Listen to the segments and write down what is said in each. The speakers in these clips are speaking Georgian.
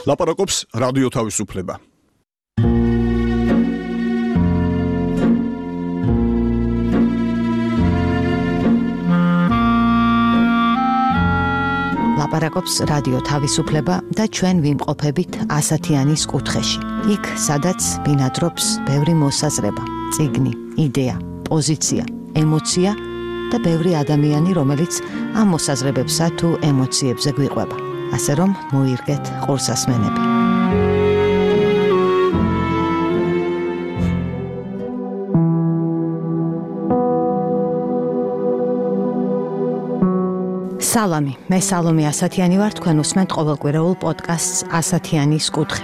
ლაპარაკობს რადიო თავისუფლება. ლაპარაკობს რადიო თავისუფლება და ჩვენ ვიმყოფებით ასათიანის კუთხეში. იქ, სადაც ბინადრობს ბევრი მოსაზრება, წიგნი, იდეა, პოზიცია, ემოცია და ბევრი ადამიანი, რომელიც ამ მოსაზრებებსა თუ ემოციებზე გვიყვება. ასე რომ მოირგეთ ყურსასმენები. სალამი, მე სალომე ასათიანი ვარ, თქვენ უსმენთ ყოველკვირეულ პოდკასტს ასათიანის კუთხე.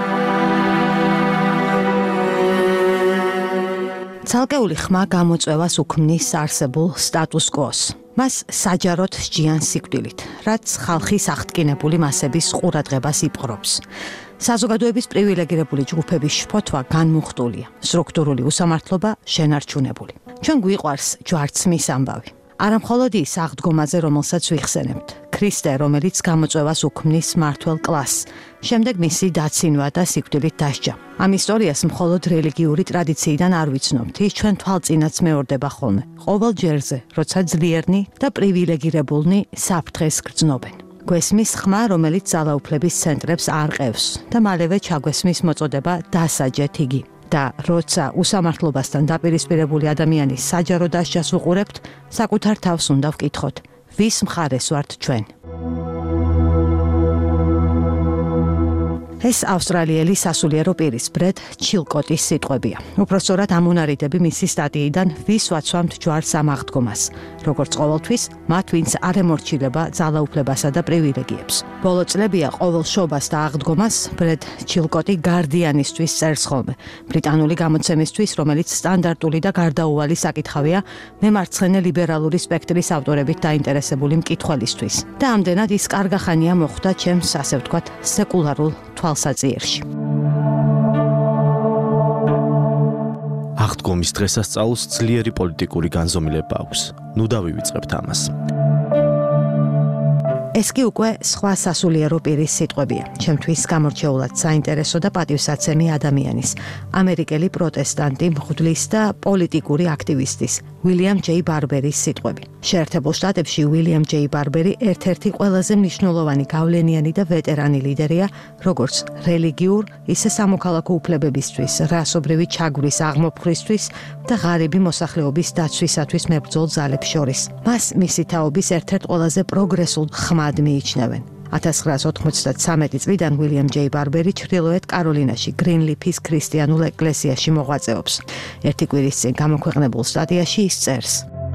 ცალკეული ხმა გამოწვევას უქმნის არსებულ სტატუს კვოს. მას საჯაროდ სჯიან სიკვდილით, რაც ხალხის აღტკინებული მასების ყურადღებას იპყრობს. საზოგადოების პრივილეგირებული ჯგუფების შფოთვა განმუხტულია, სტრუქტურული უსამართლობა შენარჩუნებული. ჩვენ გვიყვარს ჯვარცმის ამბავი. არა მხოლოდ ის აღდგომაზე, რომელსაც ვიხსენებთ, ქრისტე, რომელიც გამოწვევას უქმნის მმართველ კლასს, შემდეგ მისი დაცინვა და სიკვდილით დასჯა. ამ ისტორიას მხოლოდ რელიგიური ტრადიციიდან არ ვიცნობთ, ის ჩვენ თვალწინაც მეორდება ხოლმე, ყოველ ჯერზე, როცა ძლიერნი და პრივილეგირებულნი საფრთხეს გრძნობენ. გვესმის ხმა, რომელიც ძალაუფლების ცენტრებს არყევს და მალევე ჩაგვესმის მოწოდება დასაჯეთ იგი. და როცა უსამართლობასთან დაპირისპირებული ადამიანის საჯარო დასჯას ვუყურებთ, საკუთარ თავს უნდა ვკითხოთ, ვის მხარეს ვართ ჩვენ. ეს ავსტრალიელი სასულიერო პირის ბრედ ჩილკოტის სიტყვებია. უпроსწორად ამუნარიდები მისი სტატიიდან ვის ვაცვამთ ჯვარს ამ აღდგომას. როგორც ყოველთვის, მათ ვინც არ ემორჩილება ძალაუფლებასა და პრივილეგიებს. ბოლო წლებია ყოველ შობას და აღდგომას ბრედ ჩილკოტი გარდიანისთვის წერს ხოლმე. ბრიტანული გამოცემისთვის, რომელიც სტანდარტული და გარდაუვალი საკითხავია მემარცხენე ლიბერალური სპექტრის ავტორებით დაინტერესებული მკითხველისთვის. და ამდენად ის კარგახანია მოხვდა ჩემს, ასე ვთქვათ, სეკულარულ თვალსაწიერში. აღდგომის დღესასწაულს ძლიერი პოლიტიკური განზომილება აქვს. ნუ დავივიწყებთ ამას. ეს კი უკვე სხვა სასულიერო პირის სიტყვებია. ჩემთვის გამორჩეულად საინტერესო და პატივსაცემი ადამიანის, ამერიკელი პროტესტანტი, მღვდლის და პოლიტიკური აქტივისტის, უილიამ ჯეი ბარბერის სიტყვები. შეერთებულ შტატებში უილიამ ჯეი ბარბერი ერთ-ერთი ყველაზე მნიშვნელოვანი გავლენიანი და ვეტერანი ლიდერია, როგორც რელიგიურ, ისე სამოქალაქო უფლებებისთვის, რასობრივი ჩაგვრის აღმოფხვრისთვის და ღარიბი მოსახლეობის დაცვისათვის მებრძოლ ძალებს შორის. მას მისი თაობის ერთ-ერთ ყველაზე პროგრესულ ხმად მიიჩნევენ. 1993 წლიდან უილიამ ჯეი ბარბერი ჩრდილოეთ კაროლინაში გრინლიფის ქრისტიანულ ეკლესიაში მოღვაწეობს. ერთი კვირის წინ გამოქვეყნებულ სტატიაში ის წერს: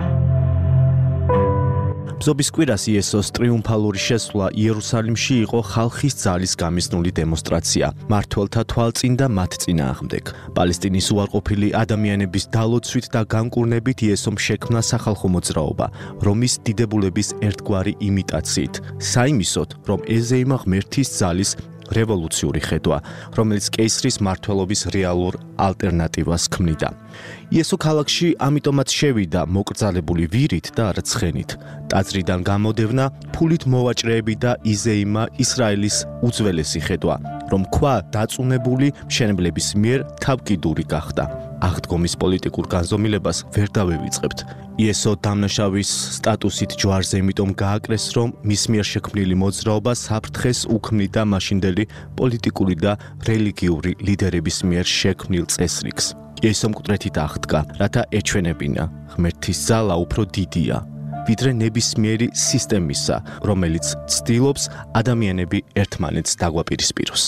ბზობის კვირას იესოს ტრიუმფალური შესვლა იერუსალიმში იყო ხალხის ძალის გამიზნული დემონსტრაცია, მმართველთა თვალწინ და მათ წინააღმდეგ. პალესტინის უარყოფილი ადამიანების დალოცვით და განკურნებით იესომ შექმნა სახალხო მოძრაობა, რომის დიდებულების ერთგვარი იმიტაციით, საიმისოდ, რომ ეზეიმა ღმერთის ძალის რევოლუციური ხედვა, რომელიც კეისრის მმართველობის რეალურ ალტერნატივას ქმნიდა. იესო ქალაქში ამიტომაც შევიდა მოკრძალებული ვირით და არა ცხენით. ტაძრიდან გამოდევნა ფულით მოვაჭრეები და იზეიმა ისრაელის უძველესი ხედვა, რომ ქვა დაწუნებული მშენებლების მიერ თავკიდური გახდა. აღდგომის პოლიტიკურ განზომილებას ვერ დავივიწყებთ. იესო დამნაშავის სტატუსით ჯვარზე იმიტომ გააკრეს, რომ მის მიერ შექმნილი მოძრაობა საფრთხეს უქმნიდა მაშინდელი პოლიტიკური და რელიგიური ლიდერების მიერ შექმნილ წესრიგს. იესომ მკვდრეთით აღდგა, რათა ეჩვენებინა, ღმერთის ძალა უფრო დიდია, ვიდრე ნებისმიერი სისტემისა, რომელიც ცდილობს ადამიანები ერთმანეთს დაგვაპირისპიროს.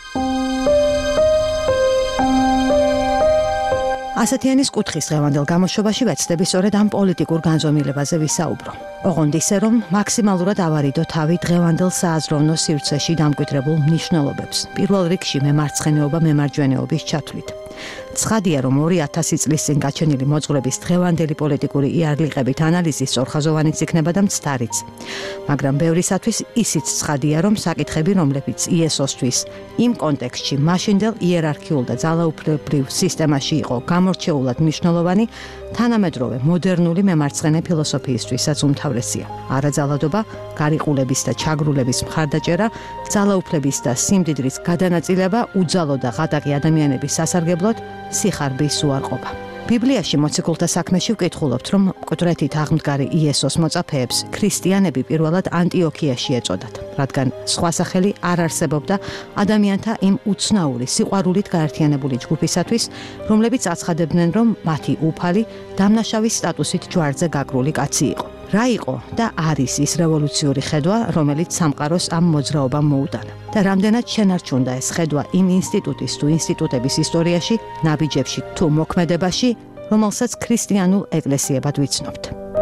ასათიანის კუთხის დღევანდელ გამოშვებაში ვეცდები სწორედ ამ პოლიტიკურ განზომილებაზე ვისაუბრო. ოღონდ ისე, რომ მაქსიმალურად ავარიდო თავი დღევანდელ სააზროვნო სივრცეში დამკვიდრებულ მნიშვნელობებს, პირველ რიგში მემარცხენეობა მემარჯვენეობის ჩათვლით. ცხადია, რომ 2000 წლის წინ გაჩენილი მოძღვრების დღევანდელი პოლიტიკური იარლიყებით ანალიზი სწორხაზოვანიც იქნება და მცდარიც. მაგრამ ბევრისათვის ისიც ცხადია, რომ საკითხები, რომლებიც იესოსთვის იმ კონტექსტში მაშინდელ იერარქიულ და ძალაუფლებრივ სისტემაში იყო გამორჩეულად მნიშვნელოვანი, თანამედროვე მოდერნული მემარცხენე ფილოსოფიისთვისაც უმთავრესია. არაძალადობა, გარიყულების და ჩაგრულების მხარდაჭერა, ძალაუფლების და სიმდიდრის გადანაწილება, უძალო და ღატაკი ადამიანების სასარგებლოდ, სიხარბის უარყოფა. ბიბლიაში მოციქულთა საქმეში ვკითხულობთ, რომ მკვდრეთით აღმდგარი იესოს მოწაფეებს ქრისტიანები პირველად ანტიოქიაში ეწოდათ, რადგან სხვა სახელი არ არსებობდა ადამიანთა იმ უცნაური სიყვარულით გაერთიანებული ჯგუფისათვის, რომლებიც აცხადებდნენ, რომ მათი უფალი დამნაშავის სტატუსით ჯვარზე გაკრული კაცი იყო. რა იყო და არის ის რევოლუციური ხედვა, რომელიც სამყაროს ამ მოძრაობამ მოუტანა და რამდენად შენარჩუნდა ეს ხედვა იმ ინსტიტუტის თუ ინსტიტუტების ისტორიაში, ნაბიჯებში თუ მოქმედებაში, რომელსაც ქრისტიანულ ეკლესიებად ვიცნობთ.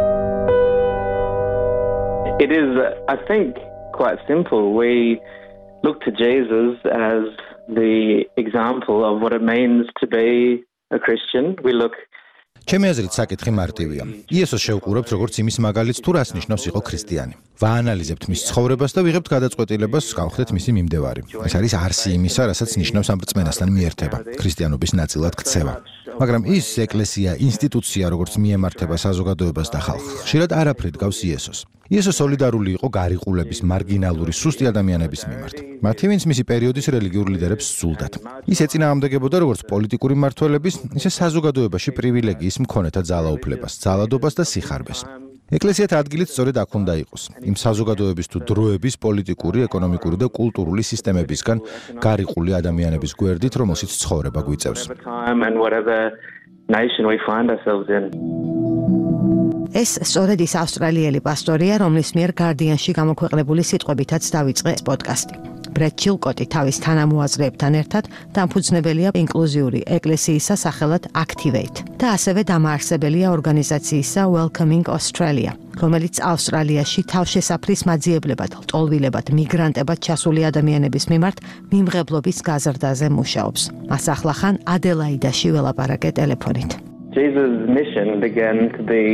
It is, I think, quite simple. We look to Jesus as the example of what it means to be a Christian. We look ჩემი აზრით საკითხი მარტივია. იესოს შევყურებთ როგორც იმის მაგალითს თუ რას ნიშნავს იყო ქრისტიანი. ვაანალიზებთ მის ცხოვრებას და ვიღებთ გადაწყვეტილებას, გავხდეთ მისი მიმდევარი. ეს არის არსი იმისა, რასაც ნიშნავს ამ რწმენასთან მიერთება, ქრისტიანობის ნაწილად ქცევა. მაგრამ ის ეკლესია, ინსტიტუცია, როგორც მიემართება საზოგადოებას და ხალხს, ხშირად არაფრით გავს იესოს. იესო სოლიდარული იყო გარიყულების, მარგინალური, სუსტი ადამიანების მიმართ. მათი, ვინც მისი პერიოდის რელიგიურ ლიდერებს სძულდათ. ის ეწინააღმდეგებოდა როგორც პოლიტიკური მმართველების, ისე საზოგადოებაში პრივილეგიის მქონეთა ძალაუფლებას, ძალადობას და სიხარბეს. ეკლესიათა ადგილით სწორედ აქ უნდა იყოს. იმ საზოგადოების თუ დროების პოლიტიკური, ეკონომიკური და კულტურული სისტემებისგან გარიყული ადამიანების გვერდით, რომელშიც ცხოვრება გვიწევს. ეს სწორედ ის ავსტრალიელი პასტორია, რომლის მიერ Guardian-ში გამოქვეყნებული სიტყვებითაც დავიწყე პოდკასტი. ბრედ ჩილკოტი თავის თანამოაზრეებთან ერთად დამფუძნებელია ინკლუზიური ეკლესიისა სახელად Activate და ასევე დამაარსებელია ორგანიზაციისა Welcoming Australia, რომელიც ავსტრალიაში თავშესაფრის მაძიებლებად, ლტოლვილებად, მიგრანტებად ჩასული ადამიანების მიმართ მიმღებლობის გაზრდაზე მუშაობს. მას ახლახან ადელაიდაში ველაპარაკე ტელეფონით. Jesus' mission began to be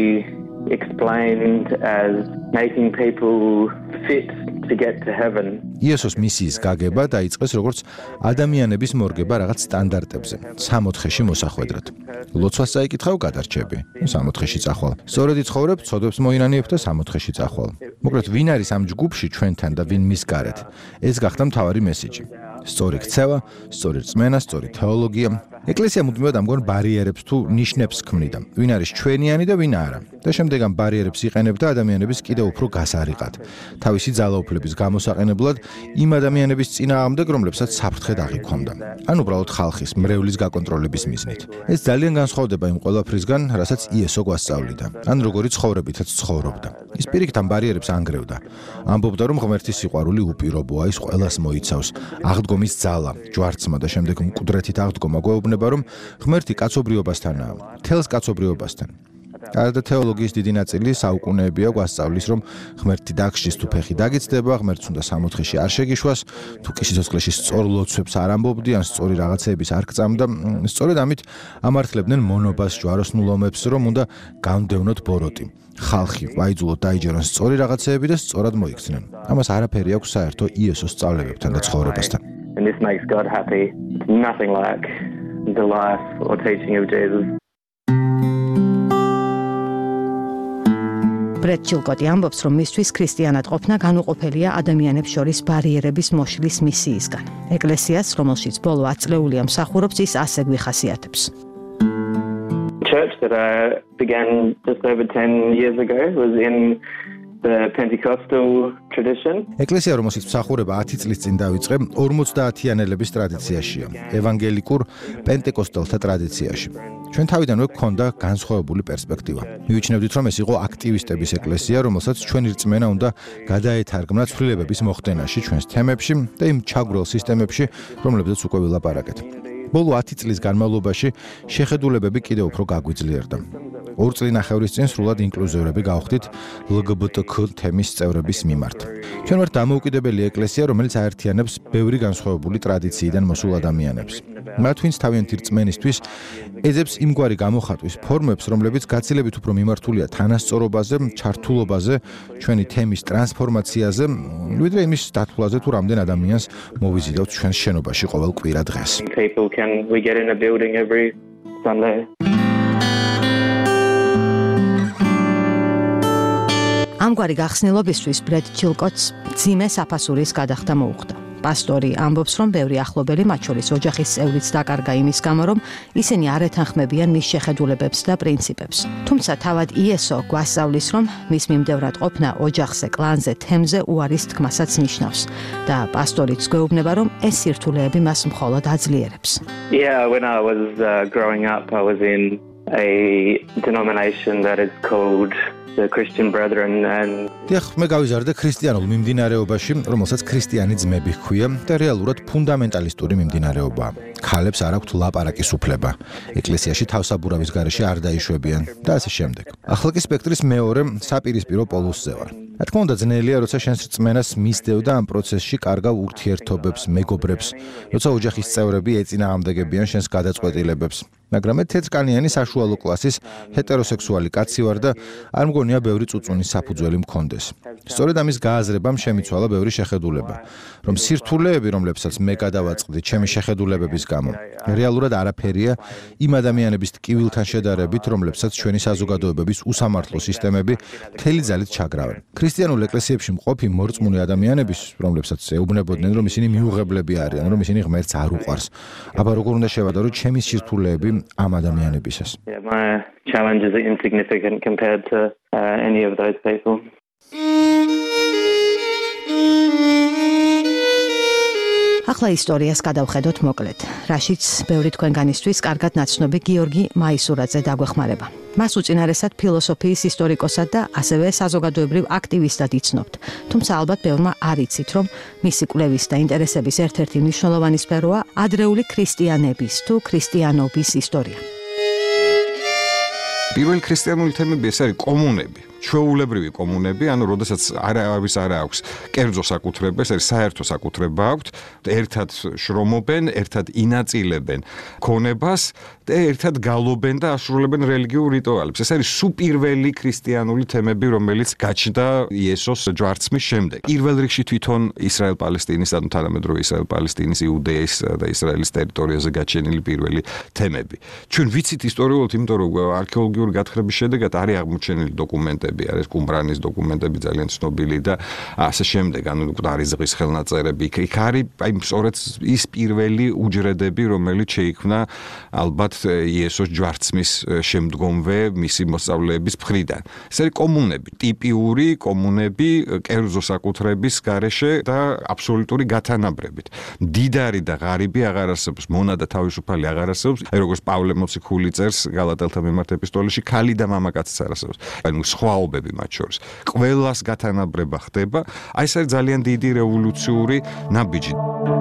explained as making people fit to get to heaven. იესოს მისიის გაგება დაიწყეს როგორც ადამიანების მორგება რაღაც სტანდარტებზე, 60-ში მოსახვედრად. ლოცვას წაიკითხავ, გადარჩები, 60-ში წახვალ. სწორედ იცხოვრებ, ცოდვებს მოინანიებ და 60-ში წახვალ. მოკლედ, ვინ არის ამ ჯგუფში ჩვენთან და ვინ მის გარეთ? ეს გახდა მთავარი მესიჯი. სწორი ქცევა, სწორი რწმენა, სწორი თეოლოგია. ეკლესია მუდმივად ამგვარ ბარიერებს თუ ნიშნებს ქმნიდა. ვინ არის ჩვენიანი და ვინ არა. და შემდეგ ამ ბარიერებს იყენებდა ადამიანების კიდევ უფრო გასარიყად. თავისი ძალაუფლების გამოსაყენებლად იმ ადამიანების წინააღმდეგ, რომლებსაც საფრთხე აღიქვამდა. ან უბრალოდ ხალხის მრევლის გაკონტროლების მიზნით. ეს ძალიან განსხვავდება იმ ყველაფრისგან, რასაც იესო გვასწავლიდა. ან როგორი ცხოვრებითაც ცხოვრობდა. ის პირიქით ამ ბარიერებს ანგრევდა. ამბობდა, რომ ღმერთის სიყვარული უპირობოა, ის ყველას მოიცავს. აღდგომის ძალა, ჯვარცმა და შემდეგ მკვდრეთით აღდგომა გვეუბნება, რომ ღმერთი კაცობრიობასთანაა, თელს კაცობრიობასთან. და თეოლოგიის დიდი ნაწილი საუკუნეებია გვასწავლის, რომ ღმერთი დაგშის თუ ფეხი დაგიცდება, ღმერთს უნდა 60-ში არ შეგიშვას, თუ კი სიცოცხლეში სწორ ლოცვებს არ ამბობდი, ან სწორი რაღაცეების არ გწამდა, სწორედ ამით ამართლებდნენ მონობას, ჯვაროსნულ ომებს, რომ უნდა გამდევნოთ ბოროტი. ხალხი ვაიძულოთ დაიჯერონ სწორი რაღაცეები და სწორად მოიქცნენ. ამას არაფერი აქვს საერთო იესოს სწავლებებთან და ცხოვრებასთან. And this makes God happy. Nothing like the life or teaching of Jesus. ბრედ ჩილკოტი ამბობს, რომ მისთვის ქრისტიანად ყოფნა განუყოფელია ადამიანებს შორის ბარიერების მოშლის მისიისგან. ეკლესიას, რომელშიც ბოლო 10 წლეულია მსახურობს, ის ასე გვიხასიათებს. Church that I began just over 10 years ago was in the Pentecostal tradition. ეკლესია, რომელშიც მსახურება 10 წლის წინ დავიწყე, 50-იანელების ტრადიციაშია, ევანგელიკურ პენტეკოსტელთა ტრადიციაში. ჩვენ თავიდანვე გვქონდა განსხვავებული პერსპექტივა. მივიჩნევდით, რომ ეს იყო აქტივისტების ეკლესია, რომელსაც ჩვენი რწმენა უნდა გადაეთარგმნა ცვლილებების მოხდენაში, ჩვენს თემებში და იმ ჩაგვრელ სისტემებში, რომლებზეც უკვე ვილაპარაკეთ. ბოლო 10 წლის განმავლობაში შეხედულებები კიდევ უფრო გაგვიძლიერდა. 2 წლინახევრის წინ სრულად ინკლუზიურები გავხდით LGBTQ თემის წევრების მიმართ. ჩვენ ვართ დამოუკიდებელი ეკლესია, რომელიც აერთიანებს ბევრი განსხვავებული ტრადიციიდან მოსულ ადამიანებს. მათ ვინც თავიანთი რწმენისთვის ეძებს იმგვარი გამოხატვის ფორმებს, რომლებიც გაცილებით უფრო მიმართულია თანასწორობაზე, ჩართულობაზე, ჩვენი თემის ტრანსფორმაციაზე, ვიდრე იმის დათვლაზე, თუ რამდენ ადამიანს მოვიზიდავთ ჩვენს შენობაში ყოველ კვირა დღეს. We get in a building every Sunday. ამგვარი გახსნილობისთვის ბრედ ჩილკოტს ძიმე საფასურის გადახდა მოუხდა. პასტორი ამბობს, რომ ბევრი ახლობელი, მათ შორის ოჯახის წევრიც დაკარგა იმის გამო, რომ ისინი არ ეთანხმებიან მის შეხედულებებს და პრინციპებს. თუმცა თავად იესო გვასწავლის, რომ მის მიმდევრად ყოფნა ოჯახზე, კლანზე, თემზე უარის თქმასაც ნიშნავს და პასტორიც გვეუბნება, რომ ეს სირთულეები მას მხოლოდ აძლიერებს. Yeah, when I was growing up, I was in a denomination that is called the Christian Brethren and დიახ, მე გავიზარდე ქრისტიანულ მიმდინარეობაში, რომელსაც ქრისტიანი ძმები ჰქვია და რეალურად ფუნდამენტალისტური მიმდინარეობაა. ქალებს არ აქვთ ლაპარაკის უფლება. ეკლესიაში თავსაბურავის გარეშე არ დაიშვებიან და ასე შემდეგ. ახლა კი სპექტრის მეორე საპირისპირო პოლუსზე ვარ. რა თქმა უნდა, ძნელია, როცა შენს რწმენას მისდევ და ამ პროცესში კარგავ ურთიერთობებს, მეგობრებს, როცა ოჯახის წევრები ეწინააღმდეგებიან შენს გადაწყვეტილებებს. მაგრამ მე თეთრკანიანი საშუალო კლასის ჰეტეროსექსუალი კაცი ვარ და არ მგონია ბევრი წუწუნის საფუძველი მქონდეს. სწორედ ამის გააზრებამ შემიცვალა ბევრი შეხედულება, რომ სირთულეები, რომლებსაც მე გადავაწყდი ჩემი შეხედულებების გამო, რეალურად არაფერია იმ ადამიანების ტკივილთან შედარებით, რომლებსაც ჩვენი საზოგადოებების უსამართლო სისტემები მთელი ძალით ჩაგრავენ. ქრისტიანულ ეკლესიებში მყოფი მორწმუნე ადამიანების, რომლებსაც ეუბნებოდნენ, რომ ისინი მიუღებლები არიან, რომ ისინი ღმერთს არ უყვარს, აბა როგორ უნდა შევადარო ჩემი სირთულეები ამ ადამიანებისას. yeah, my challenges are insignificant compared to any of those people. ახლა ისტორიას გადავხედოთ მოკლედ, რაშიც ბევრი თქვენგანისთვის კარგად ნაცნობი გიორგი მაისურაძე დაგვეხმარება. მას უწინარესად ფილოსოფიის ისტორიკოსად და ასევე საზოგადოებრივ აქტივისტად იცნობთ. თუმცა ალბათ ბევრმა არ იცით, რომ მისი კვლევის და ინტერესების ერთ-ერთი მნიშვნელოვანი სფეროა ადრეული ქრისტიანების თუ ქრისტიანობის ისტორია. პირველი ქრისტიანული თემები ეს არის კომუნები. ჩვეულებრივი კომუნები, ანუ როდესაც არავის არ აქვს კერძო საკუთრება, ეს არის საერთო საკუთრება აქვთ, ერთად შრომობენ, ერთად ინაწილებენ ქონებას და ერთად გალობენ და ასრულებენ რელიგიურ რიტუალებს. ეს არის სუპირველი ქრისტიანული თემები, რომელიც გაჩნდა იესოს ჯვარცმის შემდეგ. პირველ რიგში თვითონ ისრაელ-პალესტინის, ანუ თანამედროვე ისრაელ-პალესტინის, იუდეის და ისრაელის ტერიტორიაზე გაჩენილი პირველი თემები. ჩვენ ვიცით ისტორიულად, იმიტომ რომ არქეოლოგიური გათხრების შედეგად არის აღმოჩენილი დოკუმენტები, არის კუმბრანის დოკუმენტები ძალიან ცნობილი და ასე შემდეგ, ანუ ყდარიზღის ხელნაწერები. იქ არის აი სწორედ ის პირველი უჯრედები, რომელიც შეიქმნა ალბათ იესოს ჯვარცმის შემდგომვე მისი მოსწავლეების მხრიდან. ეს არის კომუნები, ტიპიური კომუნები კერძო საკუთრების გარეშე და აბსოლუტური გათანაბრებით. მდიდარი და ღარიბი აღარ არსებობს, მონა და თავისუფალი აღარ არსებობს, აი როგორც პავლე მოციქული წერს გალატელთა მიმართ ეპისტოლეში, ქალი და მამაკაციც არ არსებობს. ანუ სხვაობები მათ შორის. ყველას გათანაბრება ხდება. აი ეს არის ძალიან დიდი რევოლუციური ნაბიჯი.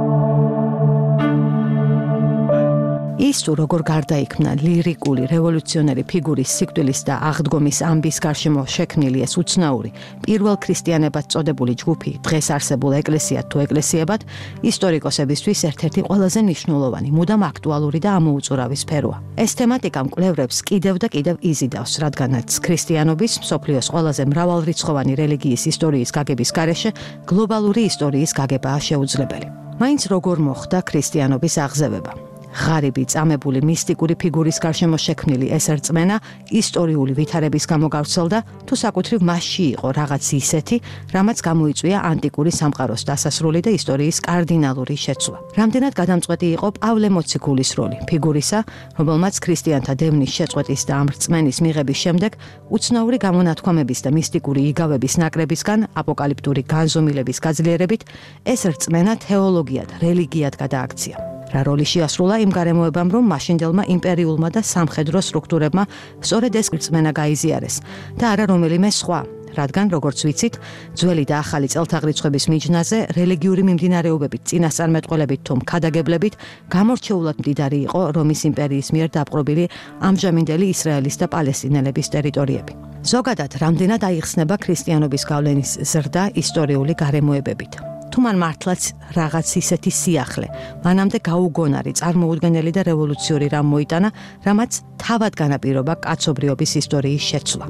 ის თუ როგორ გარდაიქმნა ლირიკული რევოლუციონერი ფიგურის სიკვდილის და აღდგომის ამბის გარშემო შექმნილი ეს უცნაური პირველ ქრისტიანებად წოდებული ჯგუფი დღეს არსებულ ეკლესიად თუ ეკლესიებად ისტორიკოსებისთვის ერთ-ერთი ყველაზე მნიშვნელოვანი, მუდამ აქტუალური და ამოუწურავი სფეროა. ეს თემატიკა მკვლევრებს კიდევ და კიდევ იზიდავს, რადგანაც ქრისტიანობის მსოფლიოს ყველაზე მრავალრიცხოვანი რელიგიის ისტორიის გაგების გარეშე გლობალური ისტორიის გაგებაა შეუძლებელი. მაინც როგორ მოხდა ქრისტიანობის აღზევება? ღარიბი წამებული მისტიკური ფიგურის გარშემო შექმნილი ეს რწმენა ისტორიული ვითარების გამო გავრცელდა, თუ საკუთრივ მასში იყო რაღაც ისეთი, რამაც გამოიწვია ანტიკური სამყაროს დასასრული და ისტორიის კარდინალური შეცვლა. რამდენად გადამწყვეტი იყო პავლე მოციქულის როლი ფიგურისა, რომელმაც ქრისტიანთა დევნის შეწყვეტის და ამ რწმენის მიღების შემდეგ უცნაური გამონათქვამების და მისტიკური იგავების ნაკრებისგან აპოკალიფტური განზომილების გაძლიერებით ეს რწმენა თეოლოგიად, რელიგიად გადააქცია. რა როლი შეასრულა იმ გარემოებამ, რომ მაშინდელმა იმპერიულმა და სამხედრო სტრუქტურებმა სწორედ ეს რწმენა გაიზიარეს და არა რომელიმე სხვა, რადგან როგორც ვიცით, ძველი და ახალი წელთაღრიცხვების მიჯნაზე რელიგიური მიმდინარეობებით, წინასწარმეტყველებით თუ მქადაგებლებით გამორჩეულად მდიდარი იყო რომის იმპერიის მიერ დაპყრობილი ამჟამინდელი ისრაელის და პალესტინელების ტერიტორიები. ზოგადად, რამდენად აიხსნება ქრისტიანობის გავლენის ზრდა ისტორიული გარემოებებით. მან მართლაც რაღაც ისეთი სიახლე, მანამდე გაუგონარი, წარმოუდგენელი და რევოლუციური რამ მოიტანა, რამაც თავად განაპირობა კაცობრიობის ისტორიის შეცვლა.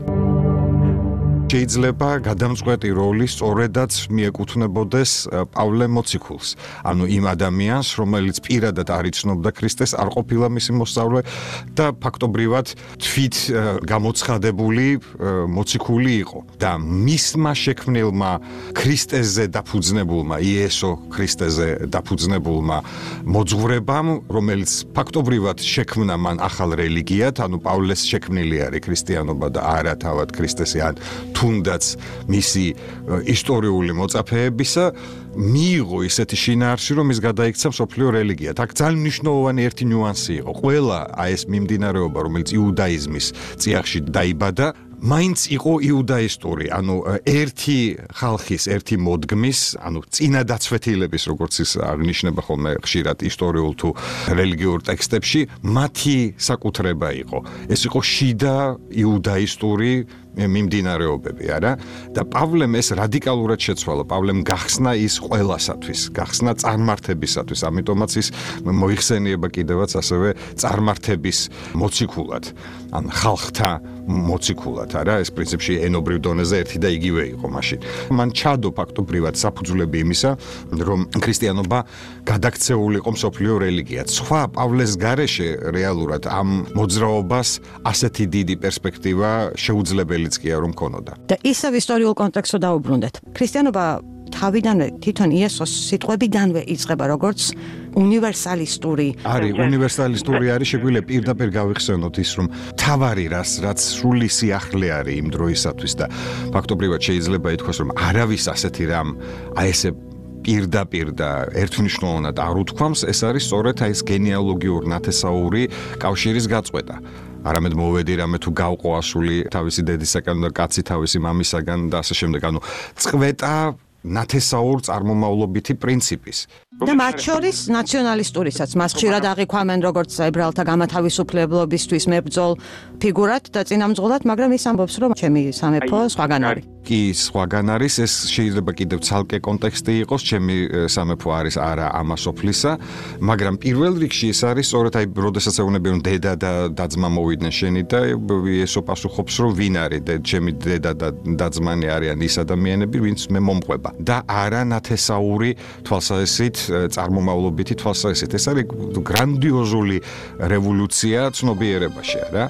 შეიძლება გადამწყვეტი როლი სწორედაც მიეკუთვნებოდეს პავლე მოციქულს, ანუ იმ ადამიანს, რომელიც პირადად არ იცნობდა ქრისტეს, არ ყოფილა მისი მოსწავლე და ფაქტობრივად თვით გამოცხადებული მოციქული იყო. და მისმა შექმნილმა ქრისტეზე დაფუძნებულმა, იესო ქრისტეზე დაფუძნებულმა მოძღვრებამ, რომელიც ფაქტობრივად შექმნა მან ახალ რელიგიად, ანუ პავლეს შექმნილი არის ქრისტიანობა და არა თავად ქრისტესი ან თუნდაც მისი ისტორიული მოწაფეებისა მიიღო ისეთი შინაარსი, რომ ის გადაიქცა მსოფლიო რელიგიად. აქ ძალიან მნიშვნელოვანი ერთი ნიუანსი იყო. ყველა ეს მიმდინარეობა, რომელიც იუდაიზმის წიაღში დაიბადა, მაინც იყო იუდაისტური, ანუ ერთი ხალხის, ერთი მოდგმის, ანუ წინადაცვეთილების, როგორც ის აღნიშნება ხოლმე ხშირად ისტორიულ თუ რელიგიურ ტექსტებში, მათი საკუთრება იყო. ეს იყო შიდა იუდაისტური მიმდინარეობები, არა? და პავლემ ეს რადიკალურად შეცვალა. პავლემ გახსნა ის ყველასათვის, გახსნა წარმართებისათვის, ამიტომაც ის მოიხსენიება კიდევაც ასევე წარმართების მოციქულად, ან ხალხთა მოციქულად, არა? ეს პრინციპში ენობრივ დონეზე ერთი და იგივე იყო მაშინ. მან ჩადო ფაქტობრივად საფუძვლები იმისა, რომ ქრისტიანობა გადაქცეული იყო მსოფლიო რელიგიად. სხვა პავლეს გარეშე რეალურად ამ მოძრაობას ასეთი დიდი პერსპექტივა შეუძლებელიც კი არ მქონოდა. და ისევ ისტორიულ კონტექსტში დაუბრუნდეთ. ქრისტიანობა თავიდანვე თვითონ იესოს სიტყვებიდანვე იწყება როგორც უნივერსალისტური. არის უნივერსალისტური არის, შეგვიძლია პირდაპირ გავიხსენოთ ის, რომ თავარი რაც სრული სიახლე არის იმ დროისათვის და ფაქტობრივად შეიძლება ითქვას, რომ არავის ასეთი რამ აი ესე პირდაპირ და ერთმნიშვნელოვნად არ უთქვამს, ეს არის სწორედ აი ეს გენეალოგიური ნათესაური კავშირის გაწყვეტა. არამედ მოვედი რამე თუ გავყო ასული თავისი დედისაგან და კაცი თავისი მამისაგან და ასე შემდეგ, ანუ წყვეტა ნათესაურ წარმომავლობითი პრინციპის. და მათ შორის ნაციონალისტურისაც მას ხშირად აღიქვამენ როგორც ებრაელთა გამათავისუფლებლობისთვის მებრძოლ ფიგურად და წინამძღოლად, მაგრამ ის ამბობს, რომ ჩემი სამეფო სხვაგან არის. კი, სხვაგან არის, ეს შეიძლება კიდევ ცალკე კონტექსტი იყოს, ჩემი სამეფო არის არა ამასოფლისა, მაგრამ პირველ რიგში ეს არის სწორედ აი, როდესაც ეუბნები, რომ დედა და დაძმა მოვიდნენ შენი და ესო პასუხობს, რომ ვინ არის ჩემი დედა და დაძმანი არიან ის ადამიანები, ვინც მე მომყვება და არა ნათესაური თვალსაზრისით წარმომავლობითი თვალსაზრისით. ეს არის გრანდიოზული რევოლუცია ცნობიერებაში, არა?